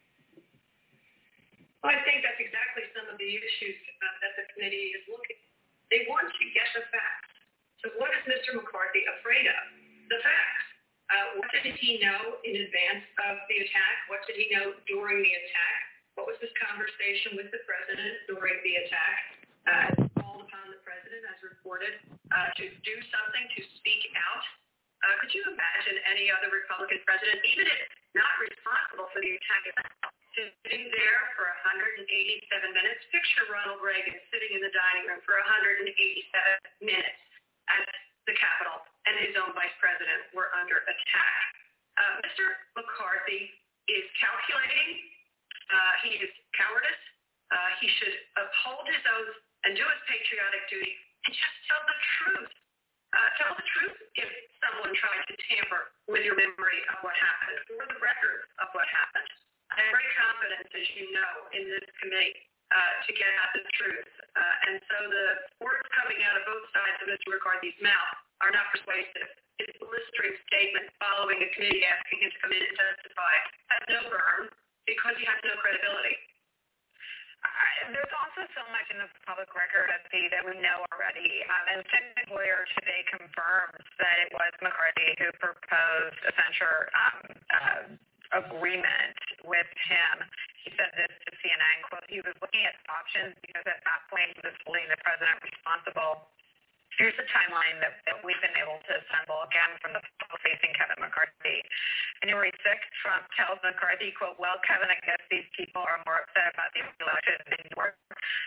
Well, I think that's exactly some of the issues uh, that the committee is looking at. They want to get the facts. So what is Mister McCarthy afraid of? The facts. Uh, what did he know in advance of the attack? What did he know during the attack? What was his conversation with the president during the attack? Uh, called upon the president, as reported, uh, to do something, to speak out. Uh, could you imagine any other Republican president, even if not responsible for the attack, sitting there for one hundred eighty-seven minutes? Picture Ronald Reagan sitting in the dining room for one hundred eighty-seven minutes at the Capitol, and his own vice president were under attack. Uh, Mister McCarthy is calculating. Uh, he is cowardice. Uh, he should uphold his oath and do his patriotic duty and just tell the truth. Uh, tell the truth if someone tried to tamper with your memory of what happened or the record of what happened. I have great confidence, as you know, in this committee uh, to get at the truth. Uh, and so the words coming out of both sides of Mister McCarthy's mouth are not persuasive. His blistering statement following a committee asking him to come in and testify has no burn because he has no credibility. Uh, there's also so much in the public record at the, that we know already. Um, and Steny Hoyer today confirms that it was McCarthy who proposed a censure um, uh, agreement with him. He said this to C N N, quote, he was looking at options because at that point he was holding the president responsible. Here's the timeline that, that we've been able to assemble, again, from the public-facing Kevin McCarthy. January sixth, Trump tells McCarthy, quote, well, Kevin, I guess these people are more upset about the election than you are. Sources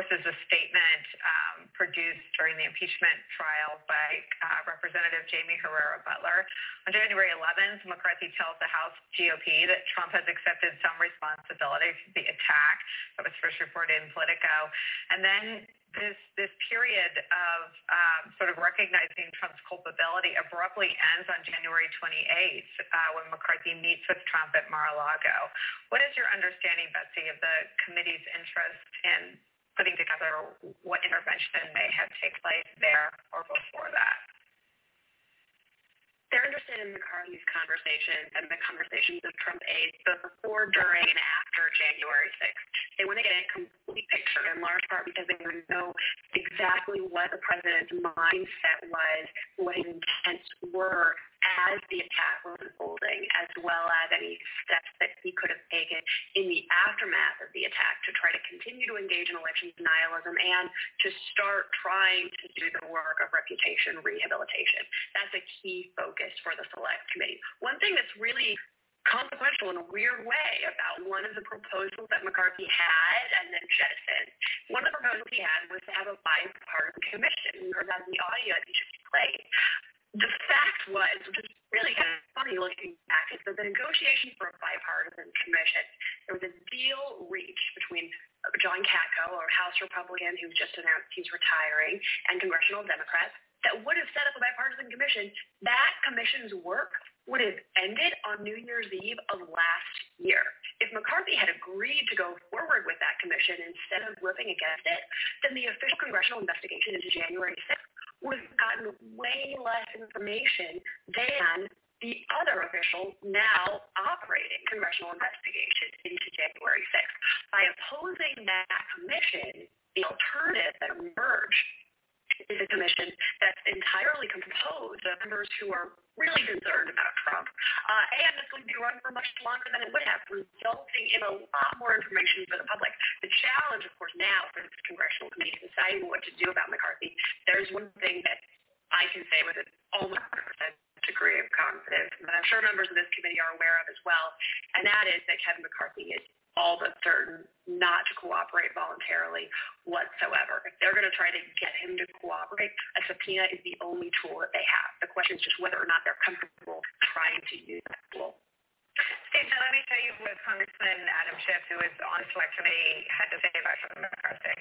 course, is a statement um, produced during the impeachment trial by uh, Representative Jamie Herrera Butler. On January eleventh, McCarthy tells the House G O P that Trump has accepted some responsibility for the attack that was first reported in Politico. And then this this period of um, sort of recognizing Trump's culpability abruptly ends on January twenty-eighth uh, when McCarthy meets with Trump at Mar-a-Lago. What is your understanding, Betsy, of the committee's interest in putting together what intervention may have taken place there or before that? They're interested in McCarthy's conversations and the conversations of Trump aides both before, during, and after January sixth. They want to get a complete picture, in large part because they want to know exactly what the president's mindset was, what his intents were as the attack was unfolding, as well as any steps that he could have taken in the aftermath of the attack to try to continue to engage in election denialism and to start trying to do the work of reputation rehabilitation. That's a key focus for the Select Committee. One thing that's really consequential in a weird way about one of the proposals that McCarthy had and then jettisoned. One of the proposals he had was to have a bipartisan commission. We heard that in the audio that he just played. The fact was, which is really kind of funny looking back, is that the negotiation for a bipartisan commission, there was a deal reached between John Katko, a House Republican who just announced he's retiring, and congressional Democrats that would have set up a bipartisan commission. That commission's work would have ended on New Year's Eve of last year. If McCarthy had agreed to go forward with that commission instead of whipping against it, then the official congressional investigation into January sixth would have gotten way less information than the other official now operating congressional investigation into January sixth. By opposing that commission, the alternative that emerged is a commission that's entirely composed of members who are really concerned about Trump, uh, and it's going to be run for much longer than it would have, resulting in a lot more information for the public. The challenge, of course, now for this congressional committee is deciding what to do about McCarthy. There's one thing that I can say with an almost one hundred percent degree of confidence, that I'm sure members of this committee are aware of as well, and that is that Kevin McCarthy is all but certain not to cooperate voluntarily whatsoever. If they're going to try to get him to cooperate, a subpoena is the only tool that they have. The question is just whether or not they're comfortable trying to use that tool. Steve, so let me tell you what Congressman Adam Schiff, who is on the Select Committee, had to say about Kevin McCarthy.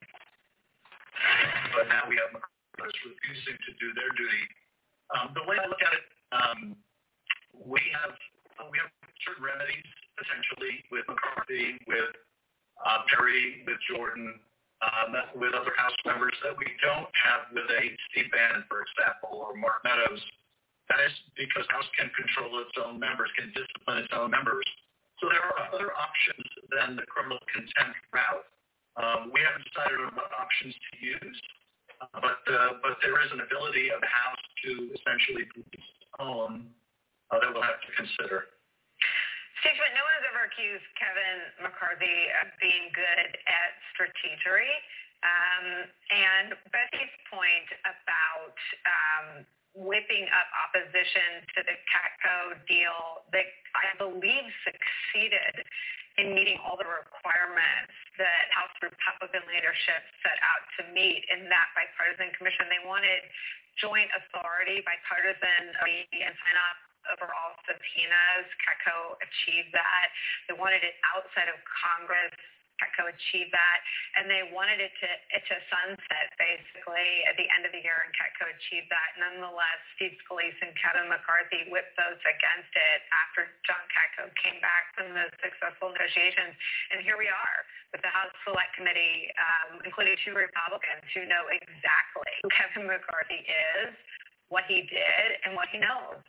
But now we have McCarthy refusing to do their duty. Um, the way I look at it, um, we have we have certain remedies potentially with McCarthy, with uh, Perry, with Jordan, um, with other House members that we don't have with a Steve Bannon, for example, or Mark Meadows. That is because House can control its own members, can discipline its own members. So there are other options than the criminal contempt route. Um, we haven't decided on what options to use, uh, but uh, but there is an ability of the House to essentially police its own uh, that we'll have to consider. Steve, but no one has ever accused Kevin McCarthy of being good at strategery. Um, and Betsy's point about um, whipping up opposition to the Katko deal that I believe succeeded in meeting all the requirements that House Republican leadership set out to meet in that bipartisan commission. They wanted joint authority, bipartisan authority, and sign off over all subpoenas. Katko achieved that. They wanted it outside of Congress. Katko achieved that. And they wanted it to, it to sunset, basically, at the end of the year, and Katko achieved that. Nonetheless, Steve Scalise and Kevin McCarthy whipped votes against it after John Katko came back from the successful negotiations. And here we are with the House Select Committee, um, including two Republicans who know exactly who Kevin McCarthy is, what he did, and what he knows.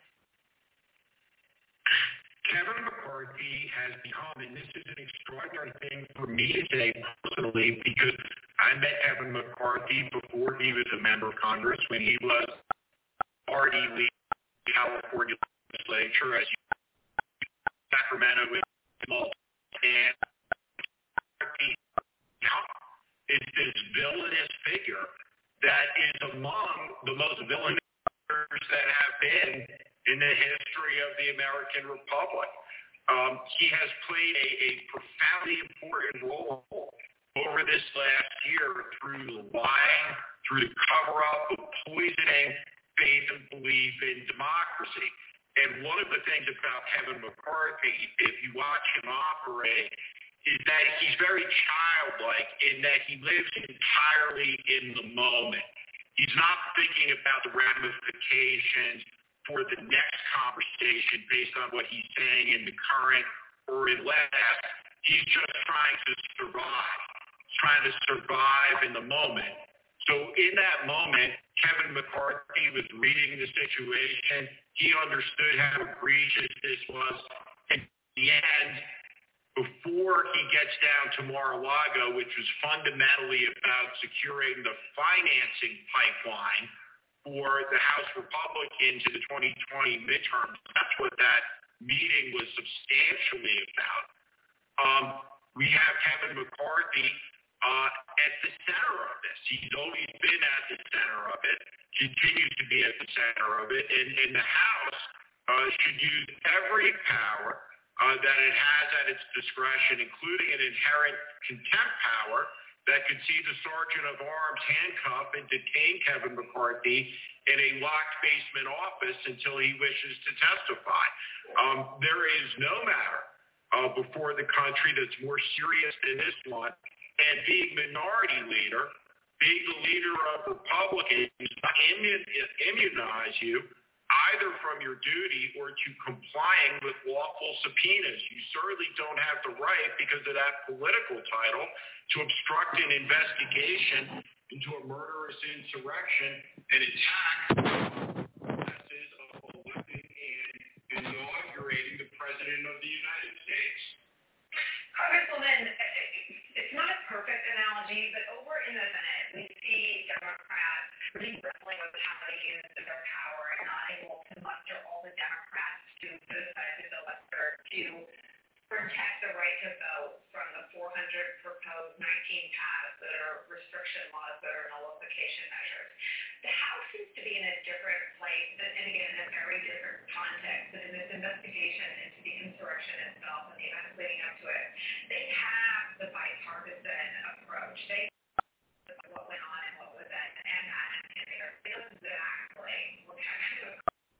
Kevin McCarthy has become, and this is an extraordinary thing for me to say personally, because I met Kevin McCarthy before he was a member of Congress, when he was party leader in the California legislature, as you know, Sacramento with and McCarthy is this villainous figure that is among the most villainous figures that have been in the history of the American Republic. Um, he has played a, a profoundly important role over this last year through the lying, through the cover-up of poisoning faith and belief in democracy. And one of the things about Kevin McCarthy, if you watch him operate, is that he's very childlike in that he lives entirely in the moment. He's not thinking about the ramifications for the next conversation based on what he's saying in the current or in last. He's just trying to survive. He's trying to survive in the moment. So in that moment, Kevin McCarthy was reading the situation. He understood how egregious this was. And in the end, before he gets down to Mar-a-Lago, which was fundamentally about securing the financing pipeline for the House Republicans in the twenty twenty midterms, that's what that meeting was substantially about. Um, we have Kevin McCarthy uh, at the center of this. He's always been at the center of it, continues to be at the center of it, and, and the House uh, should use every power uh, that it has at its discretion, including an inherent contempt power that could see the Sergeant of Arms handcuff and detain Kevin McCarthy in a locked basement office until he wishes to testify. Um, there is no matter uh, before the country that's more serious than this one, and being minority leader, being the leader of Republicans, not immun- immunize you either from your duty or to complying with lawful subpoenas. You certainly don't have the right, because of that political title, to obstruct an investigation into a murderous insurrection and attack processes of electing and inaugurating the President of the United States. Congresswoman, it's not a perfect analogy, but over in the Senate, we see Democrats really wrestling with how they use their power and not able to muster all the Democrats to put aside the filibuster to protect the right to vote from the four hundred proposed nineteen passed that are restriction laws that are nullification measures. The House seems to be in a different place, and again, in a very different context, but in this investigation into the insurrection itself and the events leading up to it. They have the bipartisan approach. They know what went on and what was in, and, and they're exactly looking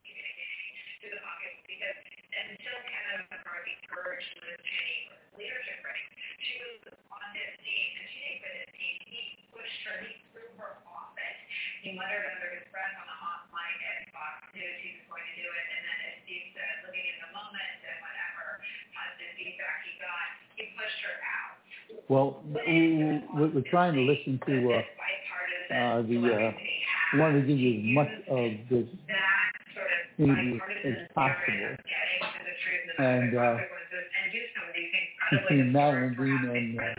to the pockets, because until Kevin McCarthy purged Liz Cheney with his leadership rank, she was on his team, and she didn't fit his team. He pushed her, he threw her off it. He muttered under his breath on the hot mic at Fox News he was going to do it, and then as Steve said, living in the moment and whatever positive feedback he got, he pushed her out. Well, we're trying to listen to uh, uh, the. Uh, we want to give you as much of this interview as possible, and uh, between Madeline Green and uh,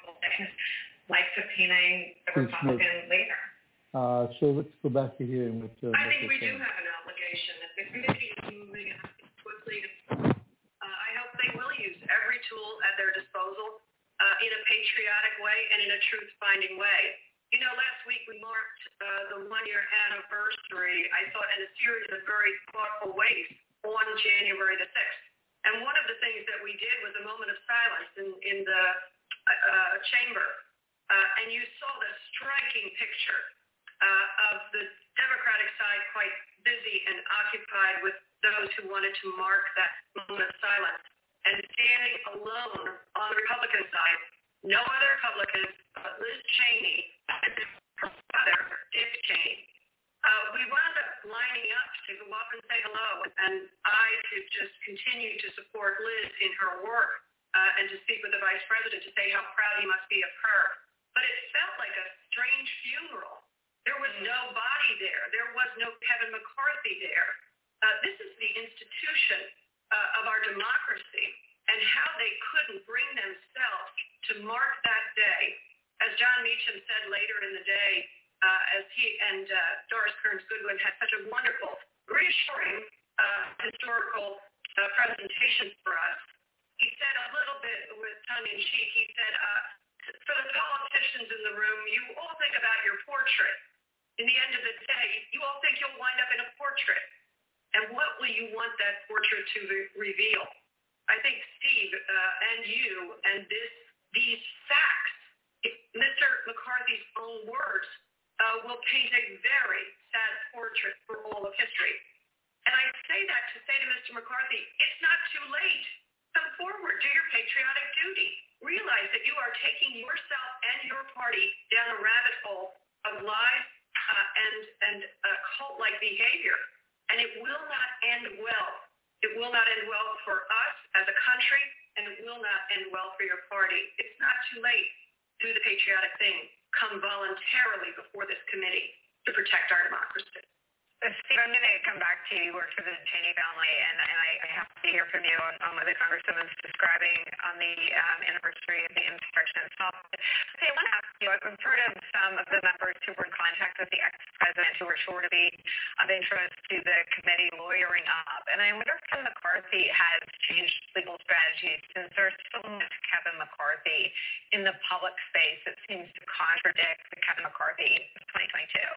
like subpoenaing the Republican leader. Uh, so let's go back to hearing what. Uh, I think we do have an obligation. If the committee is moving quickly, uh, I hope they will use every tool at their disposal uh, in a patriotic way and in a truth-finding way. You know, last week we marked uh, the one-year anniversary, I thought, in a series of very thoughtful ways on January the sixth. And one of the things that we did was a moment of silence in, in the uh, chamber. Uh, and you saw the striking picture uh, of the Democratic side quite busy and occupied with those who wanted to mark that moment of silence. And standing alone on the Republican side, no other Republicans but Liz Cheney and her brother, Dick Cheney. Uh, we wound up lining up to go up and say hello, and I could just continue to support Liz in her work uh, and to speak with the Vice President to say how proud he must be of her. But it felt like a strange funeral. There was no body there. There was no Kevin McCarthy there. Uh, this is the institution uh, of our democracy, and how they couldn't bring themselves to mark that day. As John Meacham said later in the day, uh, as he and uh, Doris Kearns Goodwin had such a wonderful, reassuring uh, historical uh, presentation for us, he said a little bit with tongue-in-cheek, he said, uh, for the politicians in the room, you all think about your portrait. In the end of the day, you all think you'll wind up in a portrait. And what will you want that portrait to re- reveal? I think Steve uh, and you and this these facts Mister McCarthy's own words, uh, will paint a very sad portrait for all of history. And I say that to say to Mister McCarthy, it's not too late. Come forward, do your patriotic duty. Realize that you are taking yourself and your party down a rabbit hole of lies uh, and, and uh, cult-like behavior. And it will not end well. It will not end well for us as a country, and it will not end well for your party. It's not too late. Do the patriotic thing. Come voluntarily before this committee to protect our democracy. So Steve, I'm going to come back to you. You work for the Cheney family, and, and I, I have to hear from you on, on what the Congresswoman's describing on the um, anniversary of the insurrection itself. Okay, I want to ask you, I've heard of some of the members who were in contact with the ex-president who were sure to be of interest to the committee lawyering up. And I wonder if Kevin McCarthy has changed legal strategies since there's so much Kevin McCarthy in the public space that seems to contradict the Kevin McCarthy of twenty twenty-two.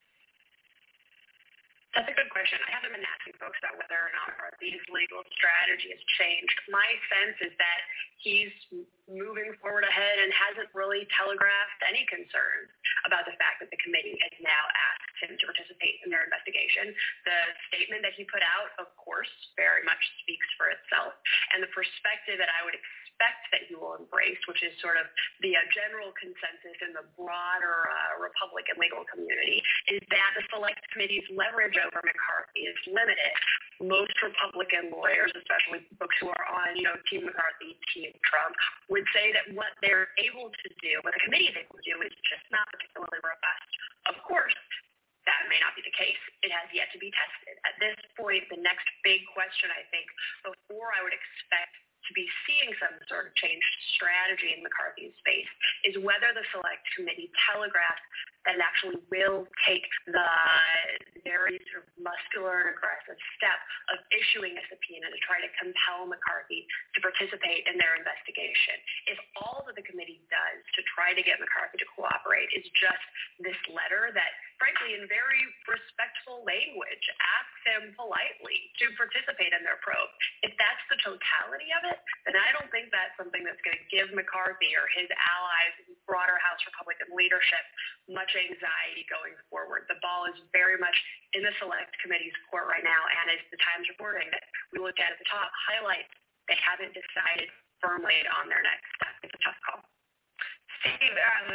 That's a good question. I haven't been asking folks about whether or not McCarthy's legal strategy has changed. My sense is that he's moving forward ahead and hasn't really telegraphed any concerns about the fact that the committee has now asked him to participate in their investigation. The statement that he put out, of course, very much speaks for itself. And the perspective that I would expect that he will embrace, which is sort of the uh, general consensus in the broader uh, Republican legal community, is that the Select Committee's leverage over McCarthy is limited. Most Republican lawyers, especially folks who are on, you know, Team McCarthy, Team Trump, would say that what they're able to do, what the committee is able to do, is just not particularly robust. Of course, that may not be the case. It has yet to be tested. At this point, the next big question, I think, before I would expect to be seeing some sort of change strategy in McCarthy's space, is whether the Select Committee telegraphs that it actually will take the very sort of muscular and aggressive step of issuing a subpoena to try to compel McCarthy to participate in their investigation. If all that the committee does to try to get McCarthy to cooperate is just this letter that, frankly, in very respectful language, asks him politely to participate in their probe, if that's the totality of it, then I don't think that's something that's going to give McCarthy or his allies in broader House Republican leadership much anxiety going forward. The ball is very much in the Select Committee's court right now, and as the Times reporting that we looked at at the top highlights, they haven't decided firmly on their next step. It's a tough call. Steve, um,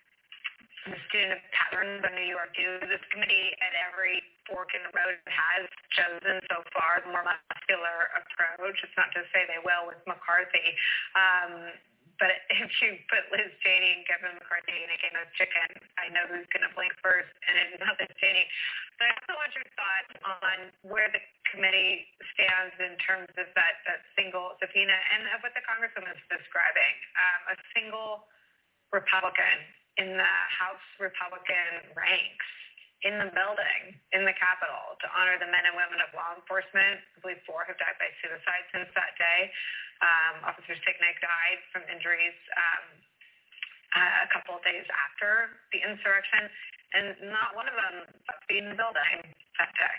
I'm a student of patterns in New York too. This committee at every fork in the road has chosen so far the more muscular approach. It's not to say they will with McCarthy. Um, But if you put Liz Cheney and Kevin McCarthy in a game of chicken, I know who's going to blink first, and it's not Liz Cheney. But I also want your thoughts on where the committee stands in terms of that, that single subpoena and of what the Congresswoman is describing. Um, a single Republican in the House Republican ranks in the building, in the Capitol, to honor the men and women of law enforcement. I believe four have died by suicide since that day. Um, Officer Sicknick died from injuries um, uh, a couple of days after the insurrection, and not one of them thought to be in the building that day.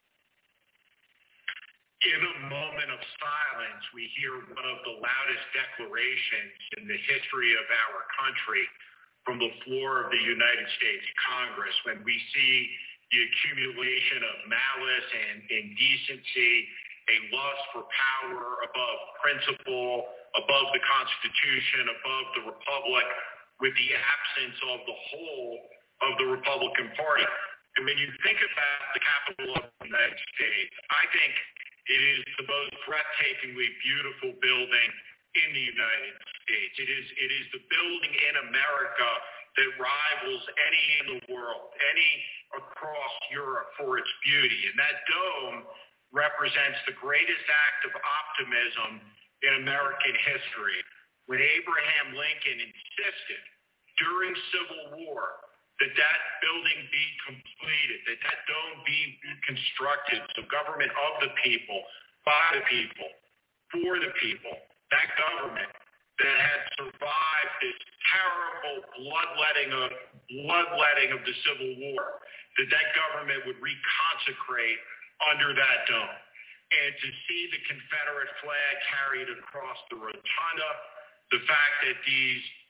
In a moment of silence, we hear one of the loudest declarations in the history of our country from the floor of the United States Congress, when we see the accumulation of malice and indecency, a lust for power above principle, above the Constitution, above the Republic, with the absence of the whole of the Republican Party. And when you think about the Capitol of the United States, I think it is the most breathtakingly beautiful building in the United States. It is it is the building in America that rivals any in the world, any across Europe for its beauty. And that dome represents the greatest act of optimism in American history. When Abraham Lincoln insisted during Civil War that that building be completed, that that dome be constructed, so government of the people, by the people, for the people, that government that had survived this terrible bloodletting of bloodletting of the Civil War, that that government would reconsecrate under that dome. And to see the Confederate flag carried across the rotunda, the fact that these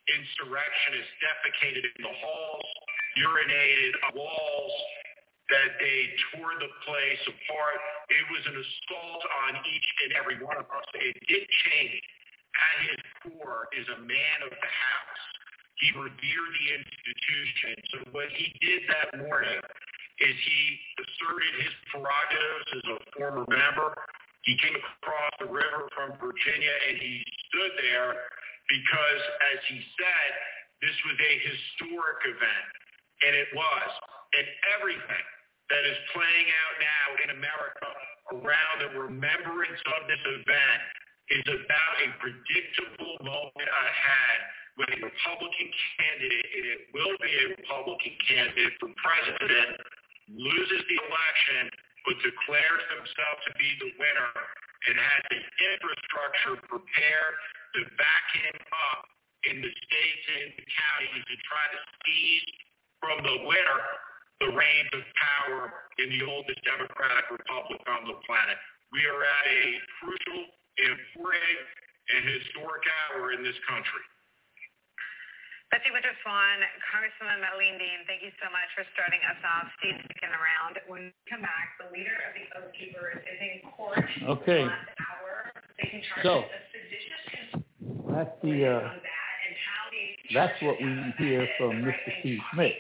insurrectionists defecated in the halls, urinated on walls, that they tore the place apart. It was an assault on each and every one of us. It did change. At his core is a man of the house. He revered the institution. So what he did that morning is he asserted his prerogatives as a former member. He came across the river from Virginia, and he stood there because, as he said, this was a historic event, and it was. And everything that is playing out now in America around the remembrance of this event is about a predictable moment ahead when a Republican candidate, and it will be a Republican candidate for president, loses the election but declares himself to be the winner and has the infrastructure prepared to back him up in the states and the counties to try to seize from the winner the reins of power in the oldest democratic republic on the planet. We are at a crucial, important, and historic hour in this country. Betsy Winter-Swan, Congresswoman Madeleine Dean, thank you so much for starting us off. Stay sticking around. When we come back, the leader of the Oath Keepers is in court. Okay. Last hour. They can charge So, us a seditious that's the, uh, on that and how the that's what we hear from Mister Steve Smith,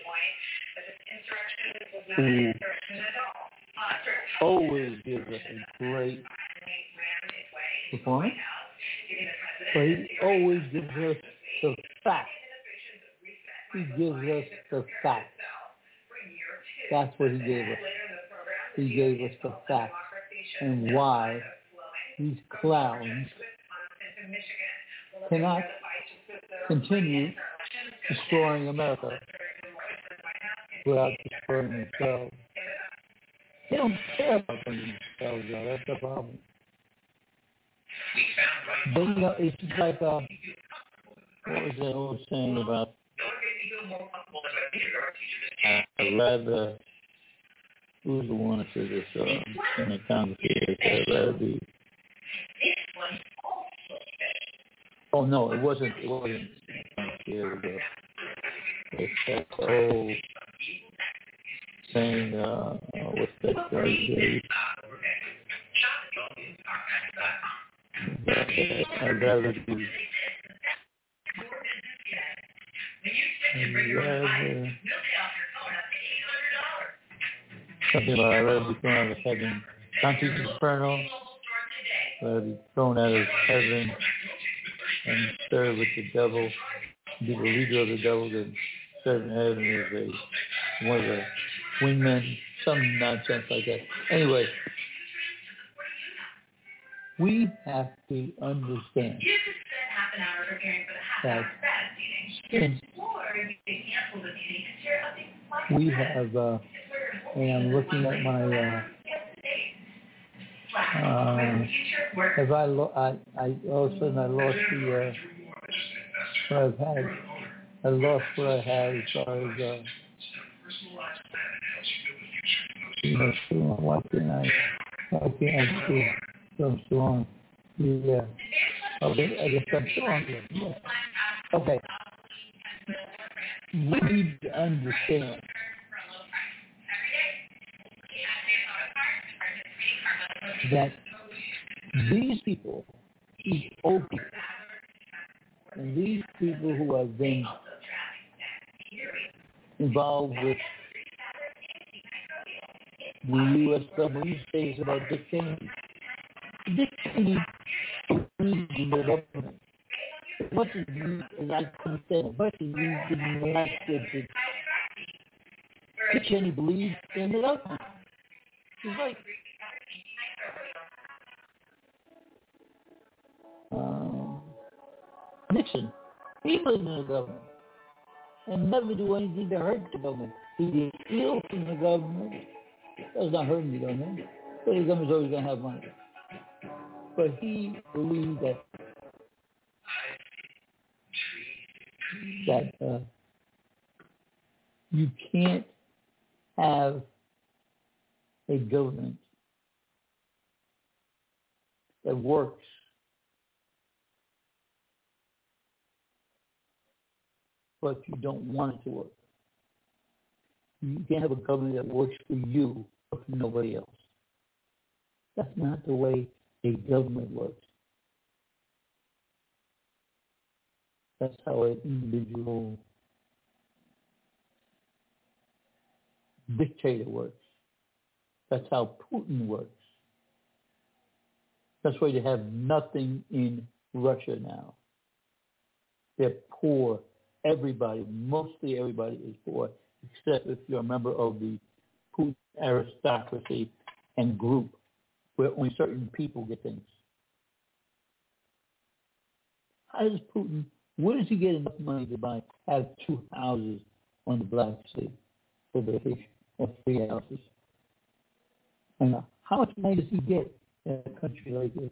who always gives us a great performance, but he always gives us the facts. He gives us the facts. That's what he gave us. He gave us the facts and why these clowns cannot continue destroying America without destroying themselves. They don't care about bringing themselves out. That's the problem. They, you know, it's just like, uh, what was that old saying about, I'd rather, who's the one that said this uh, in the congregation? I'd rather be, oh no, it wasn't, it wasn't, it was a, it's that old saying, uh, what's that phrase? I'd rather be, I'd rather, something about I'd rather be thrown out of heaven. Dante's Inferno, I'd rather be thrown out of heaven and serve with the devil, be the leader of the devil than serve in heaven as a, one of the wingmen, some nonsense like that. Anyway, we have to understand that in, we have, uh, and I'm looking at my, uh, uh, have I, lo- I, I, all of a sudden I lost the, uh, what I've had, I lost what I had as far as, uh, you know, why can't I, why can't I see? I'm still on. Yeah. Okay, I guess I'm still on here. Yeah. Okay. We need to understand that these people, these old people, and these people who have been involved with the U S government, these days about Dick Cheney. Dick Cheney believes in the government. What is he, as I understand, what is he in the last scripture? Dick Cheney believes in the government. He's like, um, Nixon, he believes in the government and never do anything to hurt the government. He did steal from the government. That's not hurting the government. But the government's always going to have money. But he believed that that uh, you can't have a government that works but you don't want it to work. You can't have a government that works for you or for nobody else. That's not the way a government works. That's how an individual dictator works. That's how Putin works. That's why they have nothing in Russia now. They're poor. Everybody, mostly everybody is poor, except if you're a member of the Putin aristocracy and group, where only certain people get things. How does Putin, where does he get enough money to buy, have two houses on the Black Sea for vacation, or three houses? And how much money does he get in a country like this?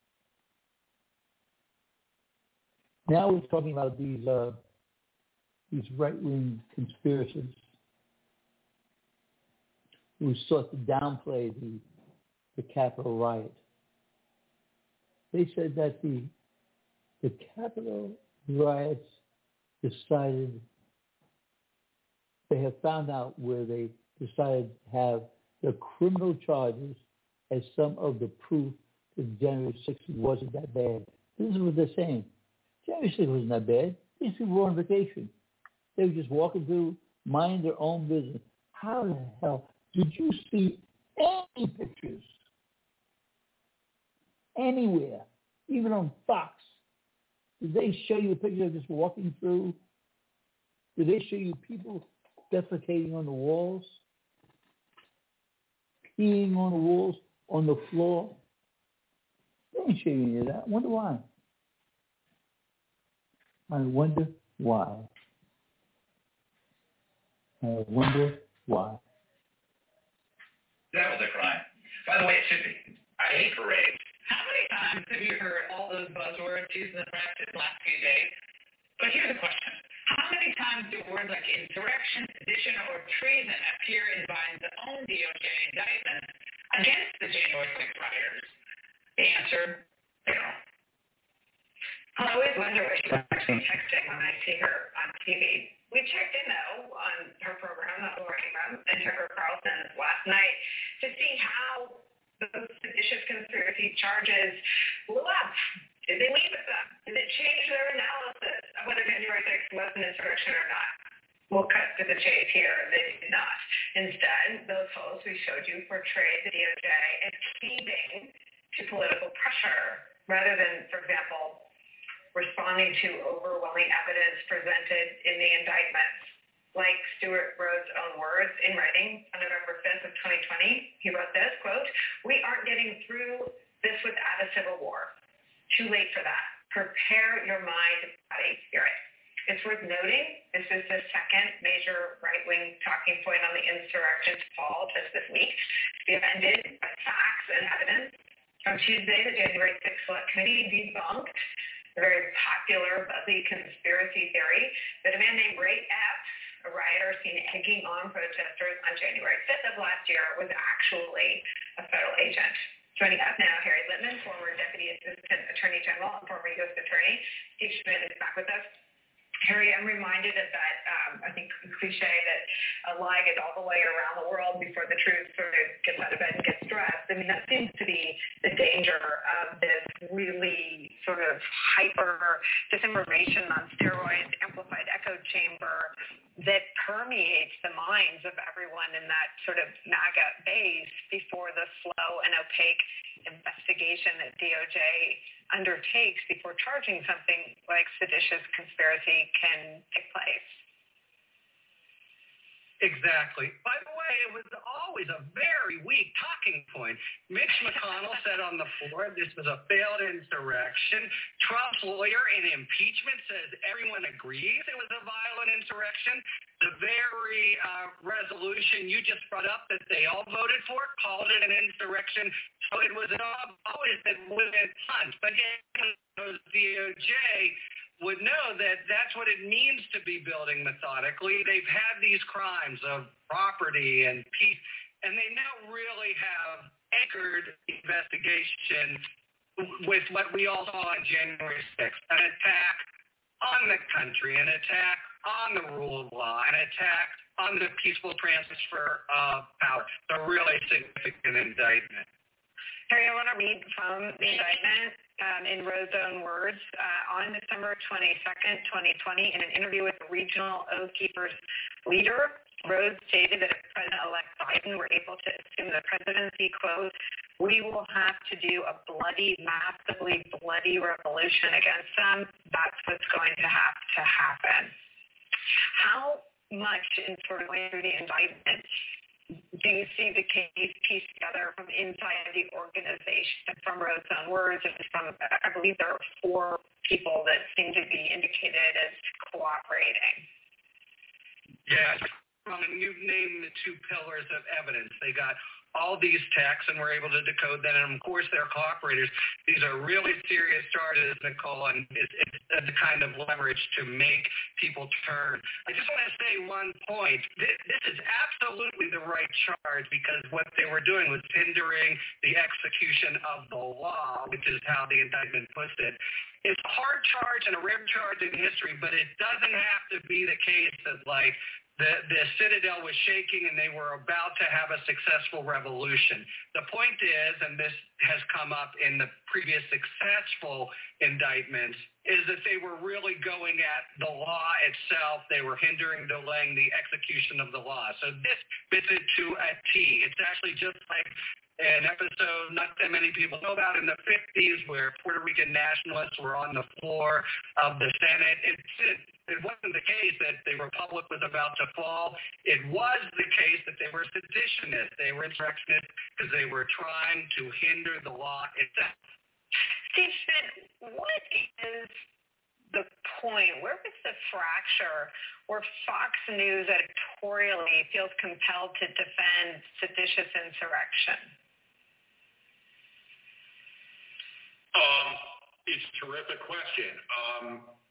Now we're talking about these uh, these right-wing conspiracists who sought to downplay the the Capitol riot. They said that the the Capitol riots decided, they have found out where they decided to have the criminal charges as some of the proof that January sixth wasn't that bad. This is what they're saying. January sixth wasn't that bad. These people were on vacation. They were just walking through, minding their own business. How the hell did you see any pictures anywhere, even on Fox? Did they show you a picture of just walking through? Did they show you people defecating on the walls? Peeing on the walls, on the floor? They didn't show you any of that. I wonder why. I wonder why. I wonder why. That was a crime. By the way, it should be. I hate parades. How many times have you heard all those buzzwords used in the press the last few days? But here's the question. How many times do words like insurrection, sedition, or treason appear in Biden's own D O J indictment against the January sixth rioters? The answer, zero. I always wonder what she's actually texting when I see her on T V. We checked in, though, on her program, The Laura Ingraham, and Tucker Carlson last night to see how those seditious conspiracy charges blew up. Did they leave with them? Did it change their analysis of whether January sixth was an insurrection or not? We'll cut to the chase here. They did not. Instead, those photos we showed you portrayed the D O J as caving to political pressure rather than, for example, responding to overwhelming evidence presented in the indictments. Like Stuart Rhodes' own words in writing on November fifth of twenty twenty, he wrote this, quote, "We aren't getting through this without a civil war. Too late for that. Prepare your mind, body, spirit." It's worth noting this is the second major right-wing talking point on the insurrection's fall just this week. The offended by facts and evidence. On Tuesday, the January sixth Select Committee debunked a very popular, buzzy conspiracy theory that a man named Ray Epps, a rioter seen egging on protesters on January fifth of last year, was actually a federal agent. Joining us now, Harry Litman, former Deputy Assistant Attorney General and former U S Attorney. Steve Schmidt is back with us. Harry, I'm reminded of that, um, I think, cliche that a lie gets all the way around the world before the truth sort of gets out of bed and gets dressed. I mean, that seems to be the danger of this really sort of hyper disinformation on steroids, amplified echo chamber that permeates the minds of everyone in that sort of MAGA base before the slow and opaque investigation that D O J undertakes before charging something like seditious conspiracy can take place. Exactly. By the way, it was always a very weak talking point. Mitch McConnell said on the floor this was a failed insurrection. Trump's lawyer in impeachment says everyone agrees it was a violent insurrection. The very uh, resolution you just brought up that they all voted for called it an insurrection. So it was always been within punch. But again, D O J would know that that's what it means to be building methodically. They've had these crimes of property and peace, and they now really have anchored investigation with what we all saw on January sixth, an attack on the country, an attack on the rule of law, an attack on the peaceful transfer of power. It's a really significant indictment. Harry, I want to read from the indictment um, in Rose's own words. Uh, on December twenty-second, twenty twenty, in an interview with the regional Oath Keepers leader, Rose stated that if President-elect Biden were able to assume the presidency, quote, we will have to do a bloody, massively bloody revolution against them. That's what's going to have to happen. How much in sort of going through the indictment do you see the case pieced together from inside of the organization, from Rose's own words, and from, I believe there are four people that seem to be indicated as cooperating? Yes. Um, and you've named the two pillars of evidence. They got all these texts, and we're able to decode them. And of course, they're cooperators. These are really serious charges, Nicole, and it's, it's the kind of leverage to make people turn. I just want to say one point. This, this is absolutely the right charge, because what they were doing was hindering the execution of the law, which is how the indictment puts it. It's a hard charge and a rare charge in history, but it doesn't have to be the case that, like, The, the Citadel was shaking and they were about to have a successful revolution. The point is, and this has come up in the previous successful indictments, is that they were really going at the law itself. They were hindering, delaying the execution of the law. So this fits it to a T. It's actually just like an episode not that many people know about in the fifties where Puerto Rican nationalists were on the floor of the Senate. It's, it, it wasn't the case that the Republic was about to fall. It was the case that they were seditionists. They were insurrectionists because they were trying to hinder the law itself. Steve Schmidt, what is the point? Where was the fracture where Fox News editorially feels compelled to defend seditious insurrection? Um, it's a terrific question. Um,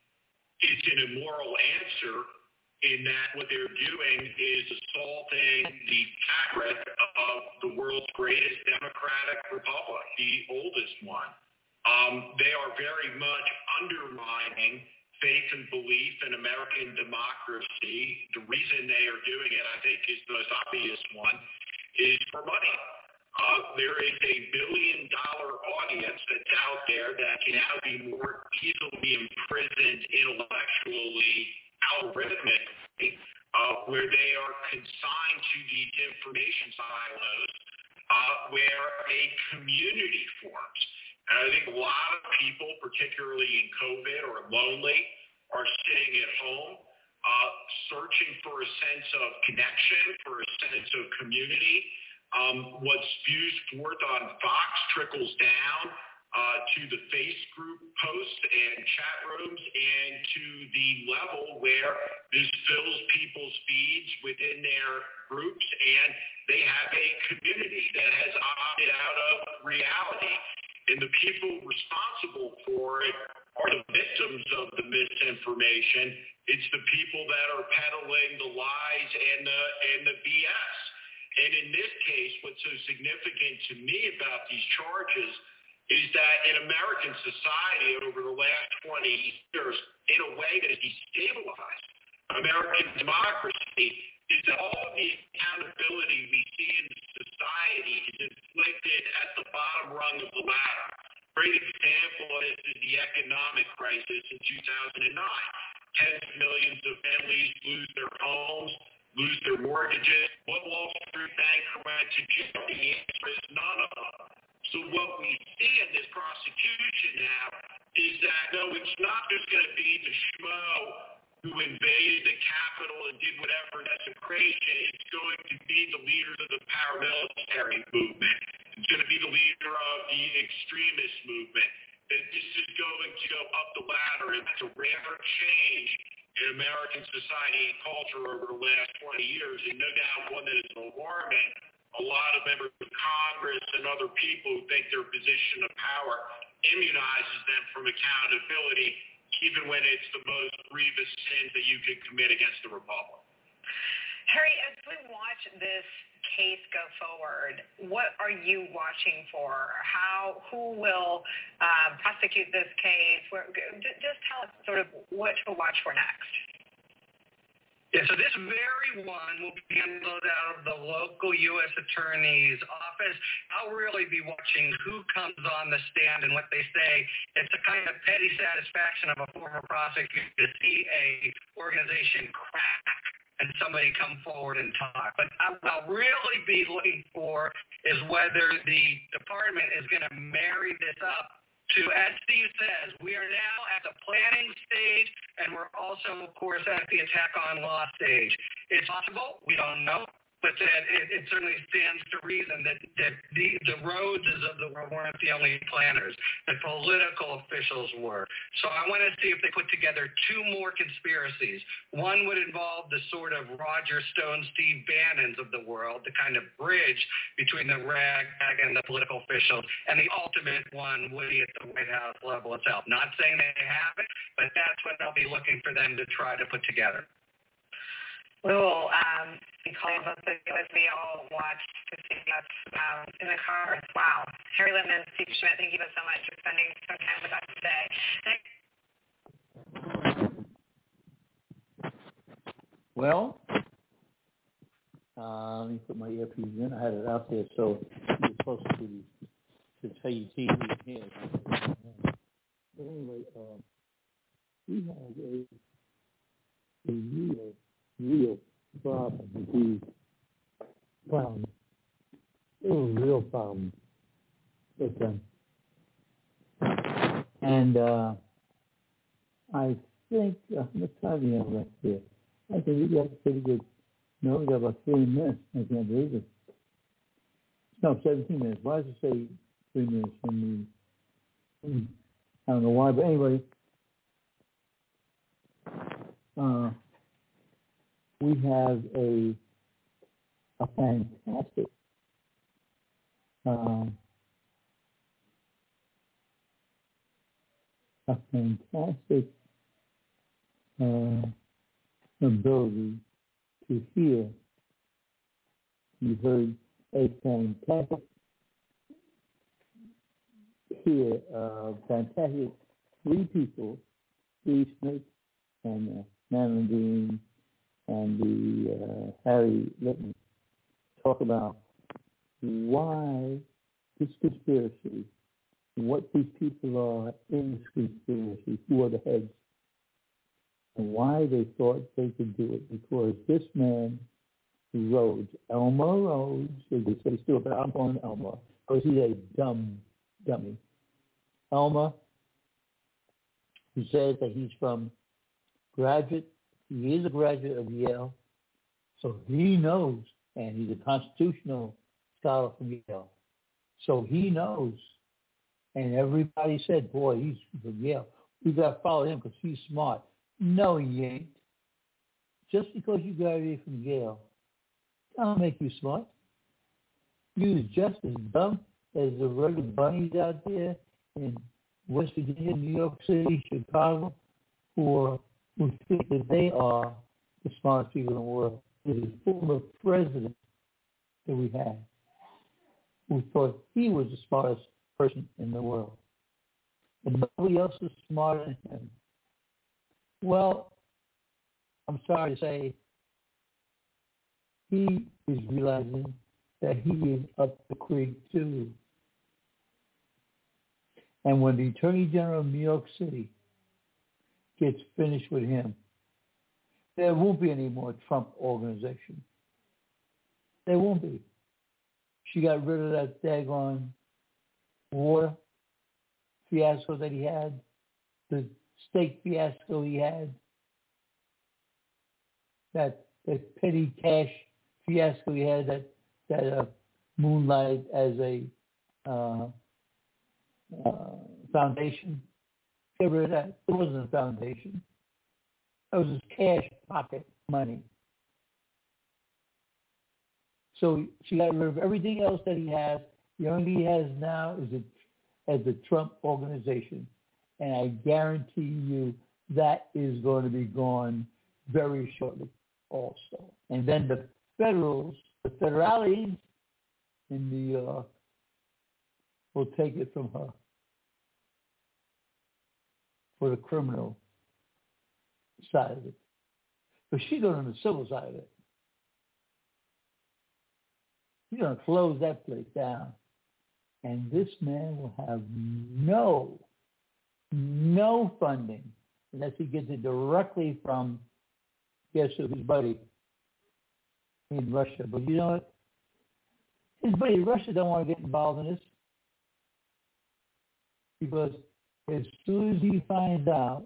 it's an immoral answer in that what they're doing is assaulting the fabric of the world's greatest democratic republic, the oldest one. Um, they are very much undermining faith and belief in American democracy. The reason they are doing it, I think, is the most obvious one, is for money. Uh, there is a billion dollar audience that's out there that can now be more easily imprisoned intellectually, algorithmically, uh, where they are consigned to these information silos, uh, where a community forms. And I think a lot of people, particularly in COVID or lonely, are sitting at home, uh, searching for a sense of connection, for a sense of community. Um, what spews forth on Fox trickles down uh, to the face group posts and chat rooms and to the level where this fills people's feeds within their groups, and they have a community that has opted out of reality. And the people responsible for it are the victims of the misinformation. It's the people that are peddling the lies and the, and the B S. And in this case, what's so significant to me about these charges is that in American society over the last twenty years, in a way that has destabilized American democracy, is that all of the accountability we see in society is inflicted at the bottom rung of the ladder. Great example of this is the economic crisis in two thousand nine. Tens of millions of families lose their homes, lose their mortgages. What Wall Street banker went to jail? The answer is none of them. So what we see in this prosecution now is that, no, it's not just going to be the schmo who invaded the Capitol and did whatever desecration. It's going to be the leaders of the paramilitary movement. It's going to be the leader of the extremist movement. That this is going to go up the ladder, and it's a rare change in American society and culture over the last twenty years, and no doubt one that is alarming a lot of members of Congress and other people who think their position of power immunizes them from accountability, even when it's the most grievous sin that you could commit against the Republic. Harry, as we watch this case go forward, what are you watching for? How, who will uh, prosecute this case? Where, just tell us sort of what to watch for next. Yeah, so this very one will be handled out of the local U S Attorney's office. I'll really be watching who comes on the stand and what they say. It's a kind of petty satisfaction of a former prosecutor to see a organization crack and somebody come forward and talk. But what I'll really be looking for is whether the department is going to marry this up to, as Steve says, we are now at the planning stage, and we're also, of course, at the attack on law stage. It's possible, we don't know, but that it, it certainly stands to reason that, that the, the Rhodeses of the world weren't the only planners, that political officials were. So I want to see if they put together two more conspiracies. One would involve the sort of Roger Stone, Steve Bannons of the world, the kind of bridge between the rag and the political officials, and the ultimate one would be at the White House level itself. Not saying they have it, but that's what I'll be looking for them to try to put together. We will um, be calling both of you as we all watch to see us um, in the car. Wow. Harry Litman, Steve Schmidt, thank you both so much for spending some time with us today. Well, uh, let me put my earpiece in. I had it out there so you're closer to, the, to tell you T V here. But anyway, uh, we have a, a real real problem with these problems. It was a real problem with them. And uh, I think, uh, how much time do we have left here? I think we got pretty good. No, we got about three minutes. I can't believe it. No, seventeen minutes. Why does it say three minutes when we, I don't know why, but anyway, uh, we have a a fantastic um, a fantastic uh, ability to hear. You heard a fantastic hear uh, fantastic three people, Steve Schmidt and uh, Madeline Dean and the uh, Harry Litman, talk about why this conspiracy, what these people are in this conspiracy, who are the heads, and why they thought they could do it. Because this man, Rhodes, Elmer Rhodes, they say still, but I'm calling him Elmer, because he's a dumb dummy. Elmer, who says that he's from graduate, he is a graduate of Yale, so he knows, and he's a constitutional scholar from Yale, so he knows. And everybody said, boy, he's from Yale. We got to follow him because he's smart. No, he ain't. Just because you graduated from Yale, that'll make you smart. You're just as dumb as the regular bunnies out there in West Virginia, New York City, Chicago, who are who think that they are the smartest people in the world. There's a former president that we had who thought he was the smartest person in the world. And nobody else is smarter than him. Well, I'm sorry to say, he is realizing that he is up the creek too. And when the Attorney General of New York City gets finished with him, there won't be any more Trump organization. There won't be. She got rid of that daggone water fiasco that he had, the steak fiasco he had, that that petty cash fiasco he had, that that uh, moonlight as a uh, uh, foundation. Get rid of that. It wasn't a foundation. It was his cash pocket money. So she got rid of everything else that he has. The only thing he has now is a, as the Trump organization. And I guarantee you that is going to be gone very shortly also. And then the federals, the federales in New York will take it from her for the criminal side of it. But she's going on the civil side of it. She's going to close that place down. And this man will have no, no funding unless he gets it directly from, guess who, his buddy in Russia. But you know what? His buddy in Russia don't want to get involved in this. Because as soon as he finds out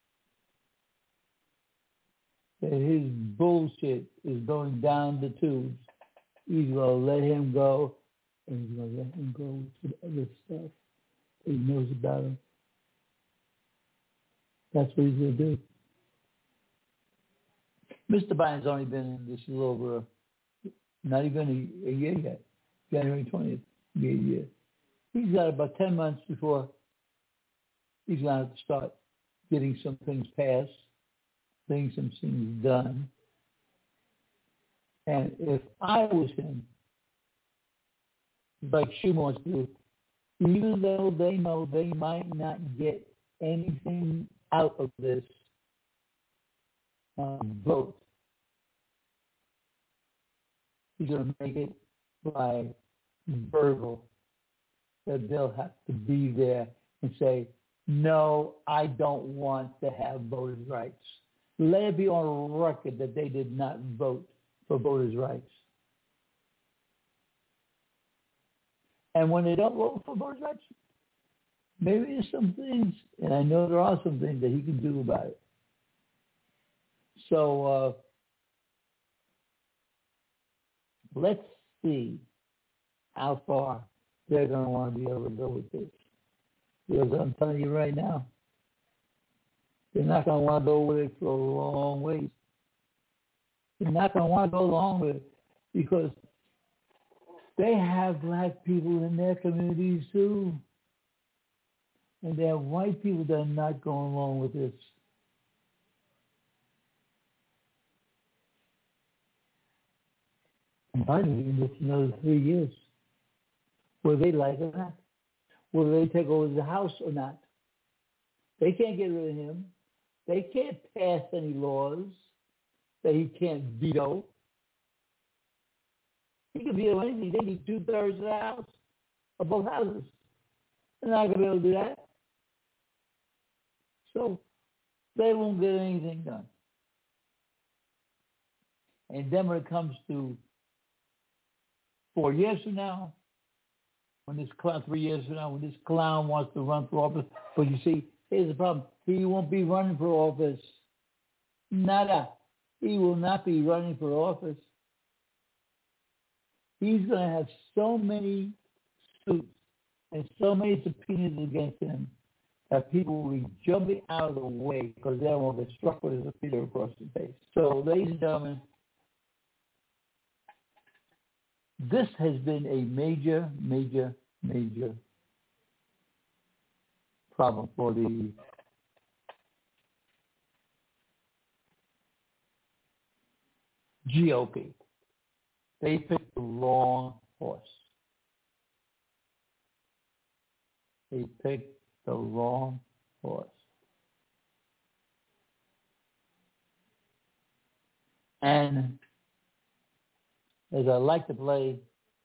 that his bullshit is going down the tubes, he's going to let him go, and he's going to let him go to the other stuff that he knows about him. That's what he's going to do. Mister Biden's only been in this a little over, a, not even a, a year yet. January twentieth, be a year. He's got about ten months before he's going to have to start getting some things passed, getting some things done. And if I was him, like Schumer wants to do, even though they know they might not get anything out of this um, vote, he's going to make it by verbal, that they'll have to be there and say, no, I don't want to have voters' rights. Let it be on record that they did not vote for voters' rights. And when they don't vote for voters' rights, maybe there's some things, and I know there are some things that he can do about it. So uh, let's see how far they're going to want to be able to go with this. Because I'm telling you right now, they're not going to want to go with it for a long ways. They're not going to want to go along with it because they have black people in their communities too. And they have white people that are not going along with this. And Biden in this another three years. Will they like it or not? Will they take over the House or not? They can't get rid of him. They can't pass any laws that he can't veto. He can veto anything. They need two-thirds of the House, of both houses. They're not going to be able to do that. So they won't get anything done. And then when it comes to four years from now, when this clown, three years from now, when this clown wants to run for office, but you see, here's the problem. He won't be running for office. Nada. He will not be running for office. He's going to have so many suits and so many subpoenas against him that people will be jumping out of the way because they don't want to get struck with a subpoena across the face. So, ladies and gentlemen, this has been a major, major, major problem for the G O P. They picked the wrong horse. They picked the wrong horse. And as I like to play,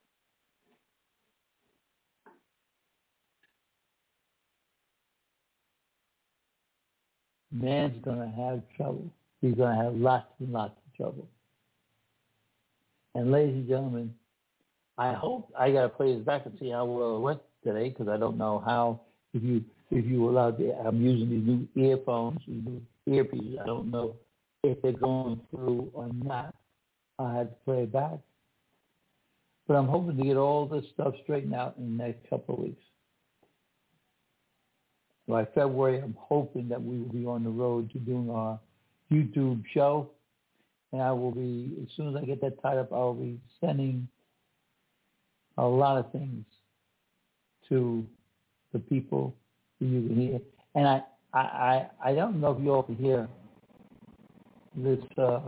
man's going to have trouble. He's going to have lots and lots of trouble. And ladies and gentlemen, I hope I got to play this back and see how well it went today because I don't know how, if you if you allowed to, I'm using these new earphones, these new earpieces. I don't know if they're going through or not. I have to play it back. But I'm hoping to get all this stuff straightened out in the next couple of weeks. By February, I'm hoping that we will be on the road to doing our YouTube show. And I will be, as soon as I get that tied up, I will be sending a lot of things to the people who you can hear. And I, I, I, I don't know if you all can hear this uh,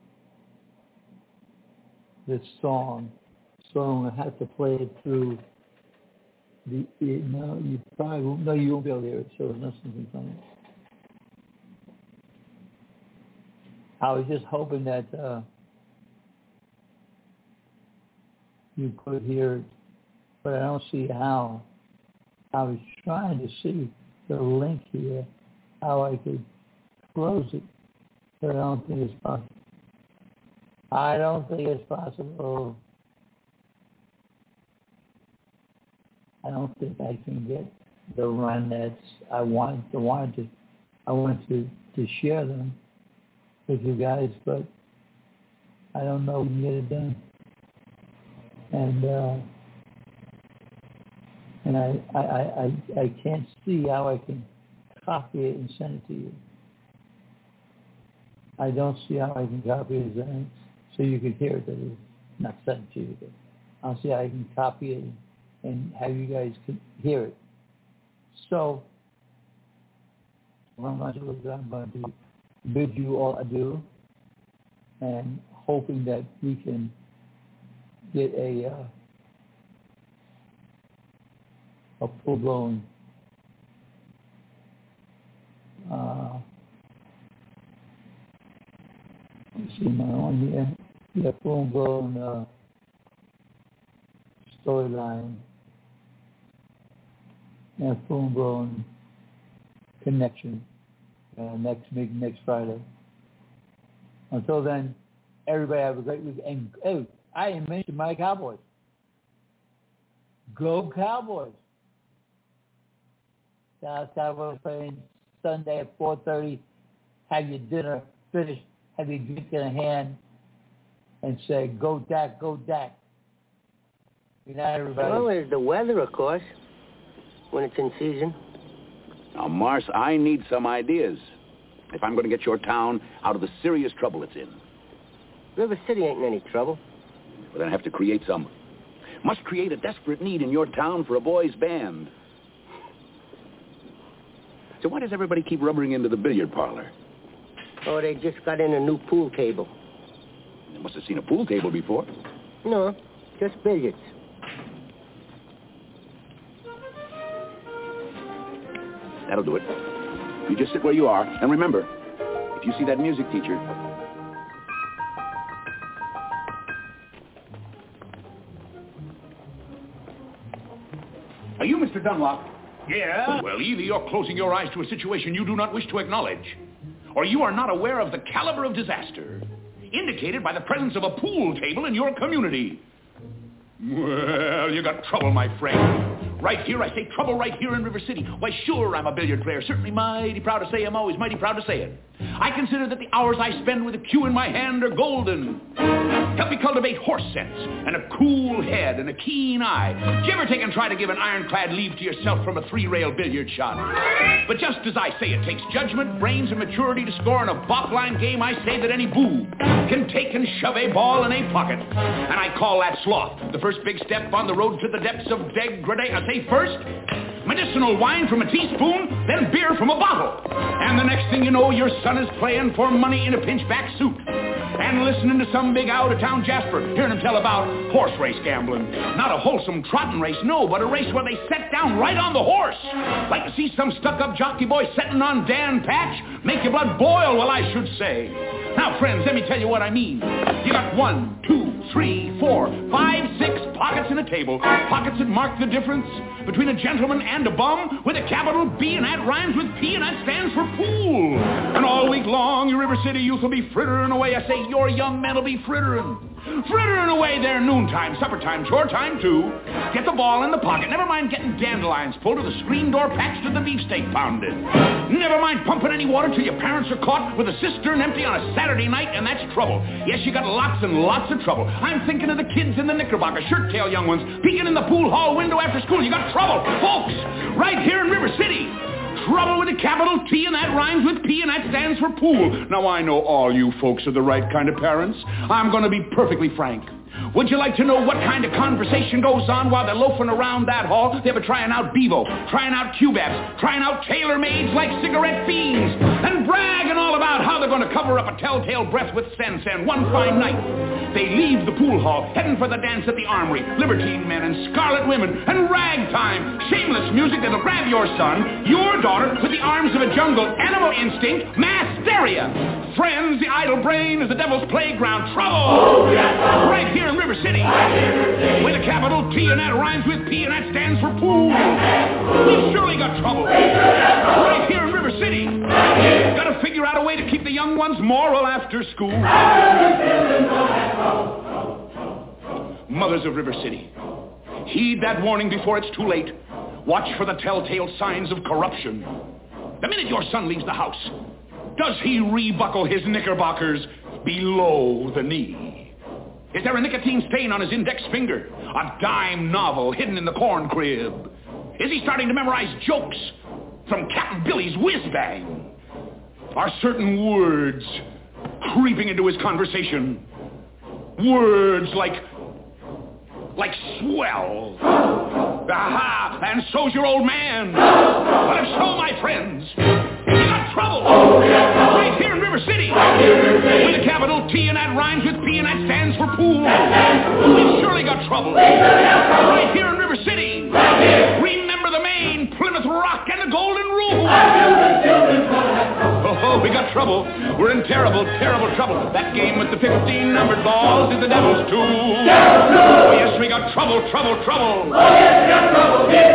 this song. So I'm going to have to play it through the, no, you probably won't, no, you won't be able to hear it, so there's nothing from it. I was just hoping that uh, you could hear it, but I don't see how. I was trying to see the link here, how I could close it, but I don't think it's possible. I don't think it's possible. I don't think I can get the run that's I want. I wanted to. I wanted to, to share them with you guys, but I don't know if we can get it done. And uh, and I, I, I, I can't see how I can copy it and send it to you. I don't see how I can copy it and send it so you can hear it. That is not sent to you, but I'll see how I can copy it and have you guys can hear it. So what I'm going to do is I'm going to bid you all adieu, and hoping that we can get a uh, a full-blown uh, let's see my own here, yeah, full-blown uh, storyline and full-blown connection uh, next week, next Friday. Until then, everybody have a great week. And hey, I didn't mention my Cowboys. Go Cowboys! Dallas Cowboys playing Sunday at four thirty. Have your dinner finished. Have your drink in a hand, and say, "Go Dak, go Dak." Good night, everybody. Well, there's the weather, of course, when it's in season. Now, Mars, I need some ideas if I'm going to get your town out of the serious trouble it's in. River City ain't in any trouble. Well, then I have to create some. Must create a desperate need in your town for a boys' band. So why does everybody keep rubbering into the billiard parlor? Oh, they just got in a new pool table. They must have seen a pool table before. No, just billiards. That'll do it. You just sit where you are, and remember, if you see that music teacher... Are you Mister Dunlop? Yeah? Well, either you're closing your eyes to a situation you do not wish to acknowledge, or you are not aware of the caliber of disaster indicated by the presence of a pool table in your community. Well, you got trouble, my friend. Right here, I say trouble right here in River City. Why, sure, I'm a billiard player. Certainly mighty proud to say I'm always mighty proud to say it. I consider that the hours I spend with a cue in my hand are golden. Help me cultivate horse sense and a cool head and a keen eye. Did you ever take and try to give an ironclad leave to yourself from a three-rail billiard shot? But just as I say it takes judgment, brains, and maturity to score in a bop-line game, I say that any boob can take and shove a ball in a pocket. And I call that sloth. The first big step on the road to the depths of degradation. I say first, medicinal wine from a teaspoon, then beer from a bottle. And the next thing you know, your son is playing for money in a pinchback suit. And listening to some big out-of-town Jasper, hearing him tell about horse race gambling. Not a wholesome trotting race, no, but a race where they set down right on the horse. Like to see some stuck-up jockey boy setting on Dan Patch? Make your blood boil, well, I should say. Now, friends, let me tell you what I mean. You got one, two, three, four, five, six pockets in a table. Pockets that mark the difference between a gentleman and a bum with a capital B, and that rhymes with P, and that stands for pool. And all week long, your River City youth will be frittering away. I say your young men will be frittering. Frittering away their noontime, supper time, chore time, too. Get the ball in the pocket. Never mind getting dandelions pulled or the screen door patched or the beefsteak pounded. Never mind pumping any water till your parents are caught with a cistern empty on a Saturday night, and that's trouble. Yes, you got lots and lots of trouble. I'm thinking of the kids in the Knickerbocker, shirt-tail young ones, peeking in the pool hall window after school. You got trouble, folks, right here in River City. Trouble with a capital T, and that rhymes with P, and that stands for pool. Now, I know all you folks are the right kind of parents. I'm going to be perfectly frank. Would you like to know what kind of conversation goes on while they're loafing around that hall? They were trying out Bevo, trying out Q-Babs, trying out tailor-mades like cigarette fiends, and bragging all about how they're going to cover up a telltale breath with Sen-Sen one fine night. They leave the pool hall, heading for the dance at the Armory, libertine men and scarlet women, and ragtime, shameless music that'll grab your son, your daughter, with the arms of a jungle, animal instinct, mass hysteria. Friends, the idle brain is the devil's playground. Trouble! Oh, yes, trouble. Right here in River City. With a capital T and that rhymes with P and that stands for pool. We've surely got trouble. Right here in River City. Got to figure out a way to keep the young ones moral after school. Mothers of River City, heed that warning before it's too late. Watch for the telltale signs of corruption. The minute your son leaves the house, does he rebuckle his knickerbockers below the knee? Is there a nicotine stain on his index finger? A dime novel hidden in the corn crib? Is he starting to memorize jokes from Captain Billy's whiz-bang? Are certain words creeping into his conversation? Words like, like swell. Aha, and so's your old man. But if so, my friends, you got trouble. Right here in River City. With a capital T and that rhymes with P and that stands for pool. We've surely got trouble. Right here in River City. Remember the Maine, Plymouth Rock, and the Golden Rule. Oh, we got trouble. We're in terrible, terrible trouble. That game with the fifteen numbered balls is the devil's tool. Oh, yes, we got trouble, trouble, trouble. Oh, yes, we got trouble.